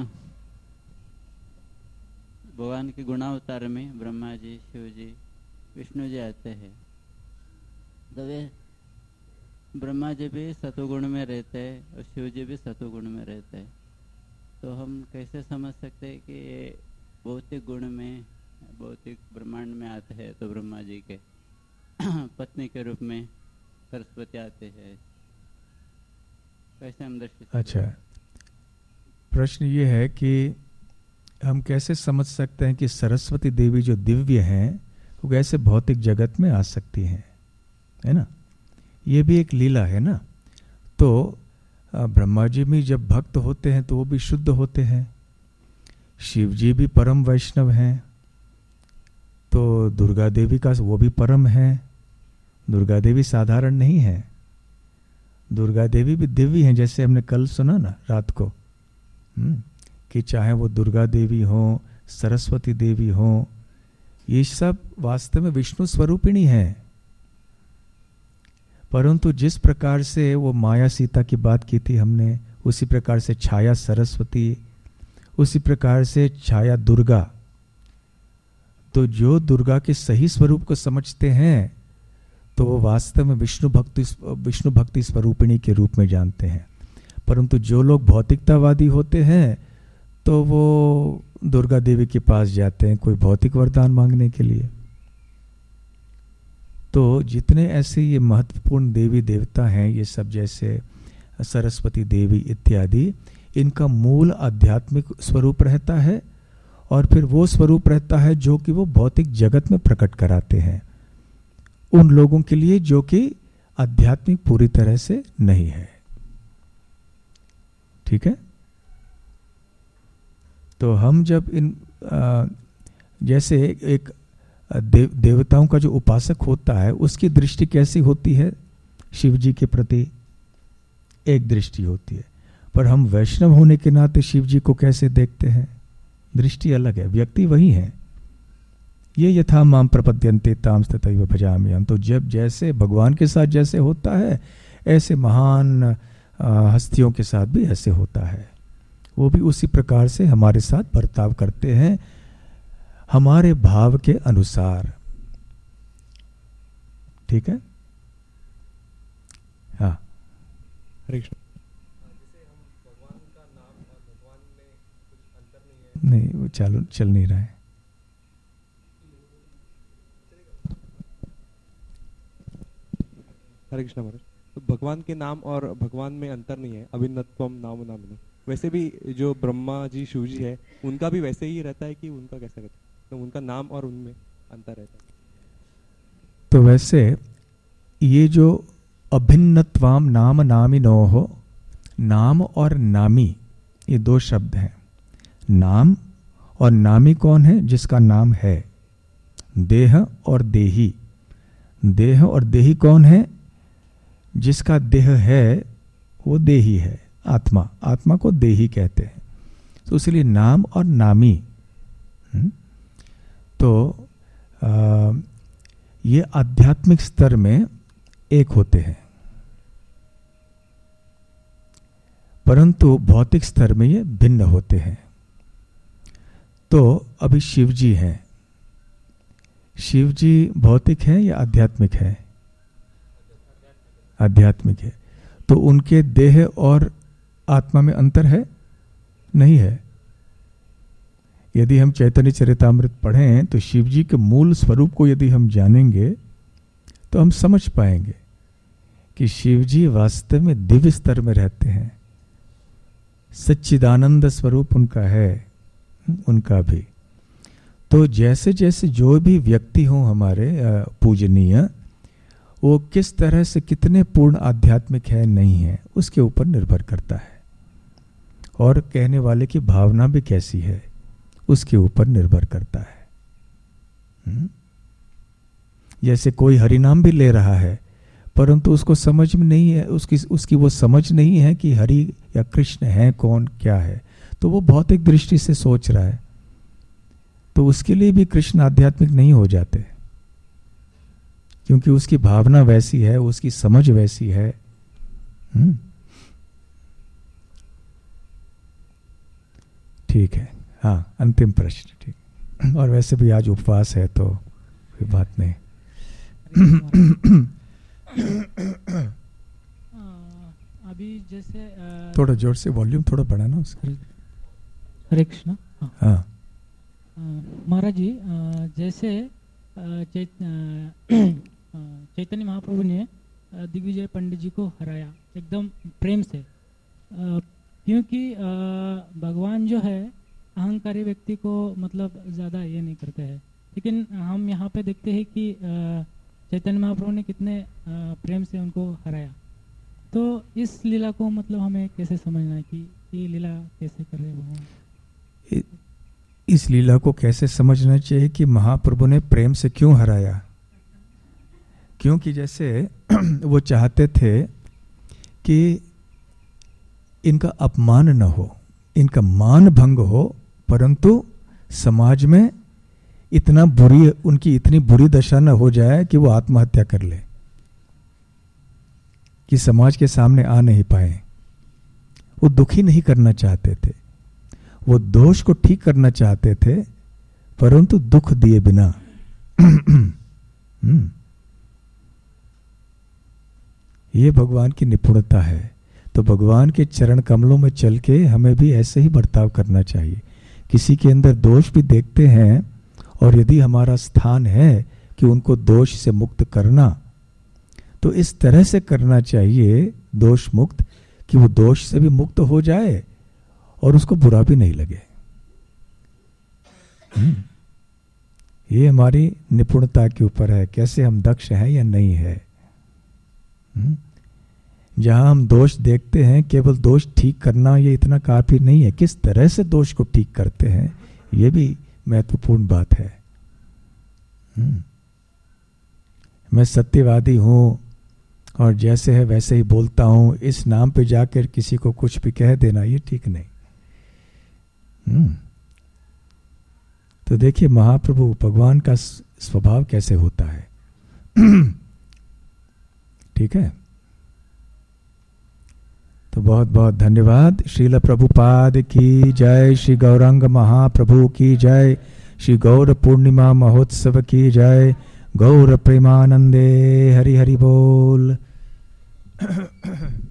भगवान के गुणावतार में ब्रह्मा जी, शिव जी, विष्णु जी आते हैं, तो वे ब्रह्मा जी भी सतोगुण में रहते हैं और शिव जी भी सतोगुण में रहते हैं। तो हम कैसे समझ सकते हैं कि ये भौतिक गुण में, भौतिक ब्रह्मांड में आते हैं, तो ब्रह्मा जी के पत्नी के रूप में सरस्वती आते हैं, कैसे हम दृष्टि? अच्छा, प्रश्न ये है कि हम कैसे समझ सकते हैं कि सरस्वती देवी जो दिव्य हैं वो कैसे भौतिक जगत में आ सकती हैं, है ना? ये भी एक लीला है ना। तो ब्रह्मा जी भी जब भक्त होते हैं तो वो भी शुद्ध होते हैं, शिव जी भी परम वैष्णव हैं, तो दुर्गा देवी का वो भी परम है। दुर्गा देवी साधारण नहीं है, दुर्गा देवी भी दिव्य हैं, जैसे हमने कल सुना ना रात को, हुँ? कि चाहे वो दुर्गा देवी हो, सरस्वती देवी हो, ये सब वास्तव में विष्णु स्वरूपिणी हैं। परंतु जिस प्रकार से वो माया सीता की बात की थी हमने, उसी प्रकार से छाया सरस्वती, उसी प्रकार से छाया दुर्गा। तो जो दुर्गा के सही स्वरूप को समझते हैं तो वो वास्तव में विष्णु भक्ति विष्णु भक्ति स्वरूपिणी के रूप में जानते हैं। परंतु जो लोग भौतिकतावादी होते हैं तो वो दुर्गा देवी के पास जाते हैं कोई भौतिक वरदान मांगने के लिए। तो जितने ऐसे ये महत्वपूर्ण देवी देवता हैं, ये सब जैसे सरस्वती देवी इत्यादि, इनका मूल आध्यात्मिक स्वरूप रहता है और फिर वो स्वरूप रहता है जो कि वो भौतिक जगत में प्रकट कराते हैं उन लोगों के लिए जो कि आध्यात्मिक पूरी तरह से नहीं है। ठीक है, तो हम जब इन आ, जैसे एक देव, देवताओं का जो उपासक होता है उसकी दृष्टि कैसी होती है शिव जी के प्रति, एक दृष्टि होती है, पर हम वैष्णव होने के नाते शिव जी को कैसे देखते हैं, दृष्टि अलग है, व्यक्ति वही है। ये यथा माम प्रपद्यन्ते ताम तथैव भजामि हम। तो जब जैसे भगवान के साथ जैसे होता है ऐसे महान हस्तियों के साथ भी ऐसे होता है, वो भी उसी प्रकार से हमारे साथ बर्ताव करते हैं हमारे भाव के अनुसार। ठीक है, हाँ, हरे कृष्ण। नहीं, वो चालू चल नहीं रहा है। हरे कृष्ण महाराज। तो भगवान के नाम और भगवान में अंतर नहीं है, अभिन्नत्वम नाम नामिनम। वैसे भी जो ब्रह्मा जी शिव जी है उनका भी वैसे ही रहता है कि उनका कैसा रहता है, तो उनका नाम और उनमें अंतर रहता है? तो वैसे ये जो अभिन्नत्वाम नाम नामिनोः, नाम और नामी ये दो शब्द हैं। नाम और नामी कौन है? जिसका नाम है। देह और देही, देह और देही कौन है? जिसका देह है वो देही है, आत्मा। आत्मा को देही कहते हैं। तो इसलिए नाम और नामी। तो आ, ये आध्यात्मिक स्तर में एक होते हैं, परंतु भौतिक स्तर में ये भिन्न होते हैं। तो अभी शिव जी हैं, शिव जी भौतिक है या आध्यात्मिक है? आध्यात्मिक है। तो उनके देह और आत्मा में अंतर है? नहीं है। यदि हम चैतन्य चरितामृत पढ़ें तो शिव जी के मूल स्वरूप को यदि हम जानेंगे तो हम समझ पाएंगे कि शिव जी वास्तव में दिव्य स्तर में रहते हैं, सच्चिदानंद स्वरूप उनका है, उनका भी। तो जैसे जैसे जो भी व्यक्ति हों हमारे पूजनीय, वो किस तरह से कितने पूर्ण आध्यात्मिक है नहीं है उसके ऊपर निर्भर करता है, और कहने वाले की भावना भी कैसी है उसके ऊपर निर्भर करता है। हुँ? जैसे कोई हरिनाम भी ले रहा है परंतु उसको समझ में नहीं है, उसकी उसकी वो समझ नहीं है कि हरि या कृष्ण है कौन क्या है, तो वो भौतिक दृष्टि से सोच रहा है, तो उसके लिए भी कृष्ण आध्यात्मिक नहीं हो जाते, क्योंकि उसकी भावना वैसी है, उसकी समझ वैसी है। हुँ? ठीक है, हाँ अंतिम प्रश्न। ठीक, और वैसे भी आज उपवास है तो कोई बात नहीं। अभी जैसे थोड़ा जोर से वॉल्यूम थोड़ा बढ़ाना उसका। हरे कृष्ण। हाँ महाराज जी, जैसे चैत, चैतन्य महाप्रभु ने दिग्विजय पंडित जी को हराया एकदम प्रेम से, क्योंकि भगवान जो है अहंकारी व्यक्ति को मतलब ज़्यादा ये नहीं करते हैं, लेकिन हम यहाँ पे देखते हैं कि चैतन्य महाप्रभु ने कितने प्रेम से उनको हराया। तो इस लीला को मतलब हमें कैसे समझना है कि ये लीला कैसे कर रहे भगवान? इस लीला को कैसे समझना चाहिए कि महाप्रभु ने प्रेम से क्यों हराया? क्योंकि जैसे वो चाहते थे कि इनका अपमान न हो, इनका मान भंग हो, परंतु समाज में इतना बुरी, उनकी इतनी बुरी दशा न हो जाए कि वो आत्महत्या कर ले, कि समाज के सामने आ नहीं पाए। वो दुखी नहीं करना चाहते थे, वो दोष को ठीक करना चाहते थे, परंतु दुख दिए बिना। ये भगवान की निपुणता है। तो भगवान के चरण कमलों में चल के हमें भी ऐसे ही बर्ताव करना चाहिए। किसी के अंदर दोष भी देखते हैं, और यदि हमारा स्थान है कि उनको दोष से मुक्त करना, तो इस तरह से करना चाहिए दोष मुक्त, कि वो दोष से भी मुक्त हो जाए और उसको बुरा भी नहीं लगे। ये हमारी निपुणता के ऊपर है, कैसे हम दक्ष हैं या नहीं है। जहां हम दोष देखते हैं, केवल दोष ठीक करना ये इतना काफी नहीं है, किस तरह से दोष को ठीक करते हैं ये भी महत्वपूर्ण बात है। मैं सत्यवादी हूं और जैसे है वैसे ही बोलता हूं, इस नाम पे जाकर किसी को कुछ भी कह देना ये ठीक नहीं। हम्म तो देखिए महाप्रभु भगवान का स्वभाव कैसे होता है। ठीक है, तो बहुत बहुत धन्यवाद। श्रील प्रभुपाद की जय, श्री गौरांग महाप्रभु की जय, श्री गौर पूर्णिमा महोत्सव की जय, गौर प्रेमानंदे हरि हरि बोल।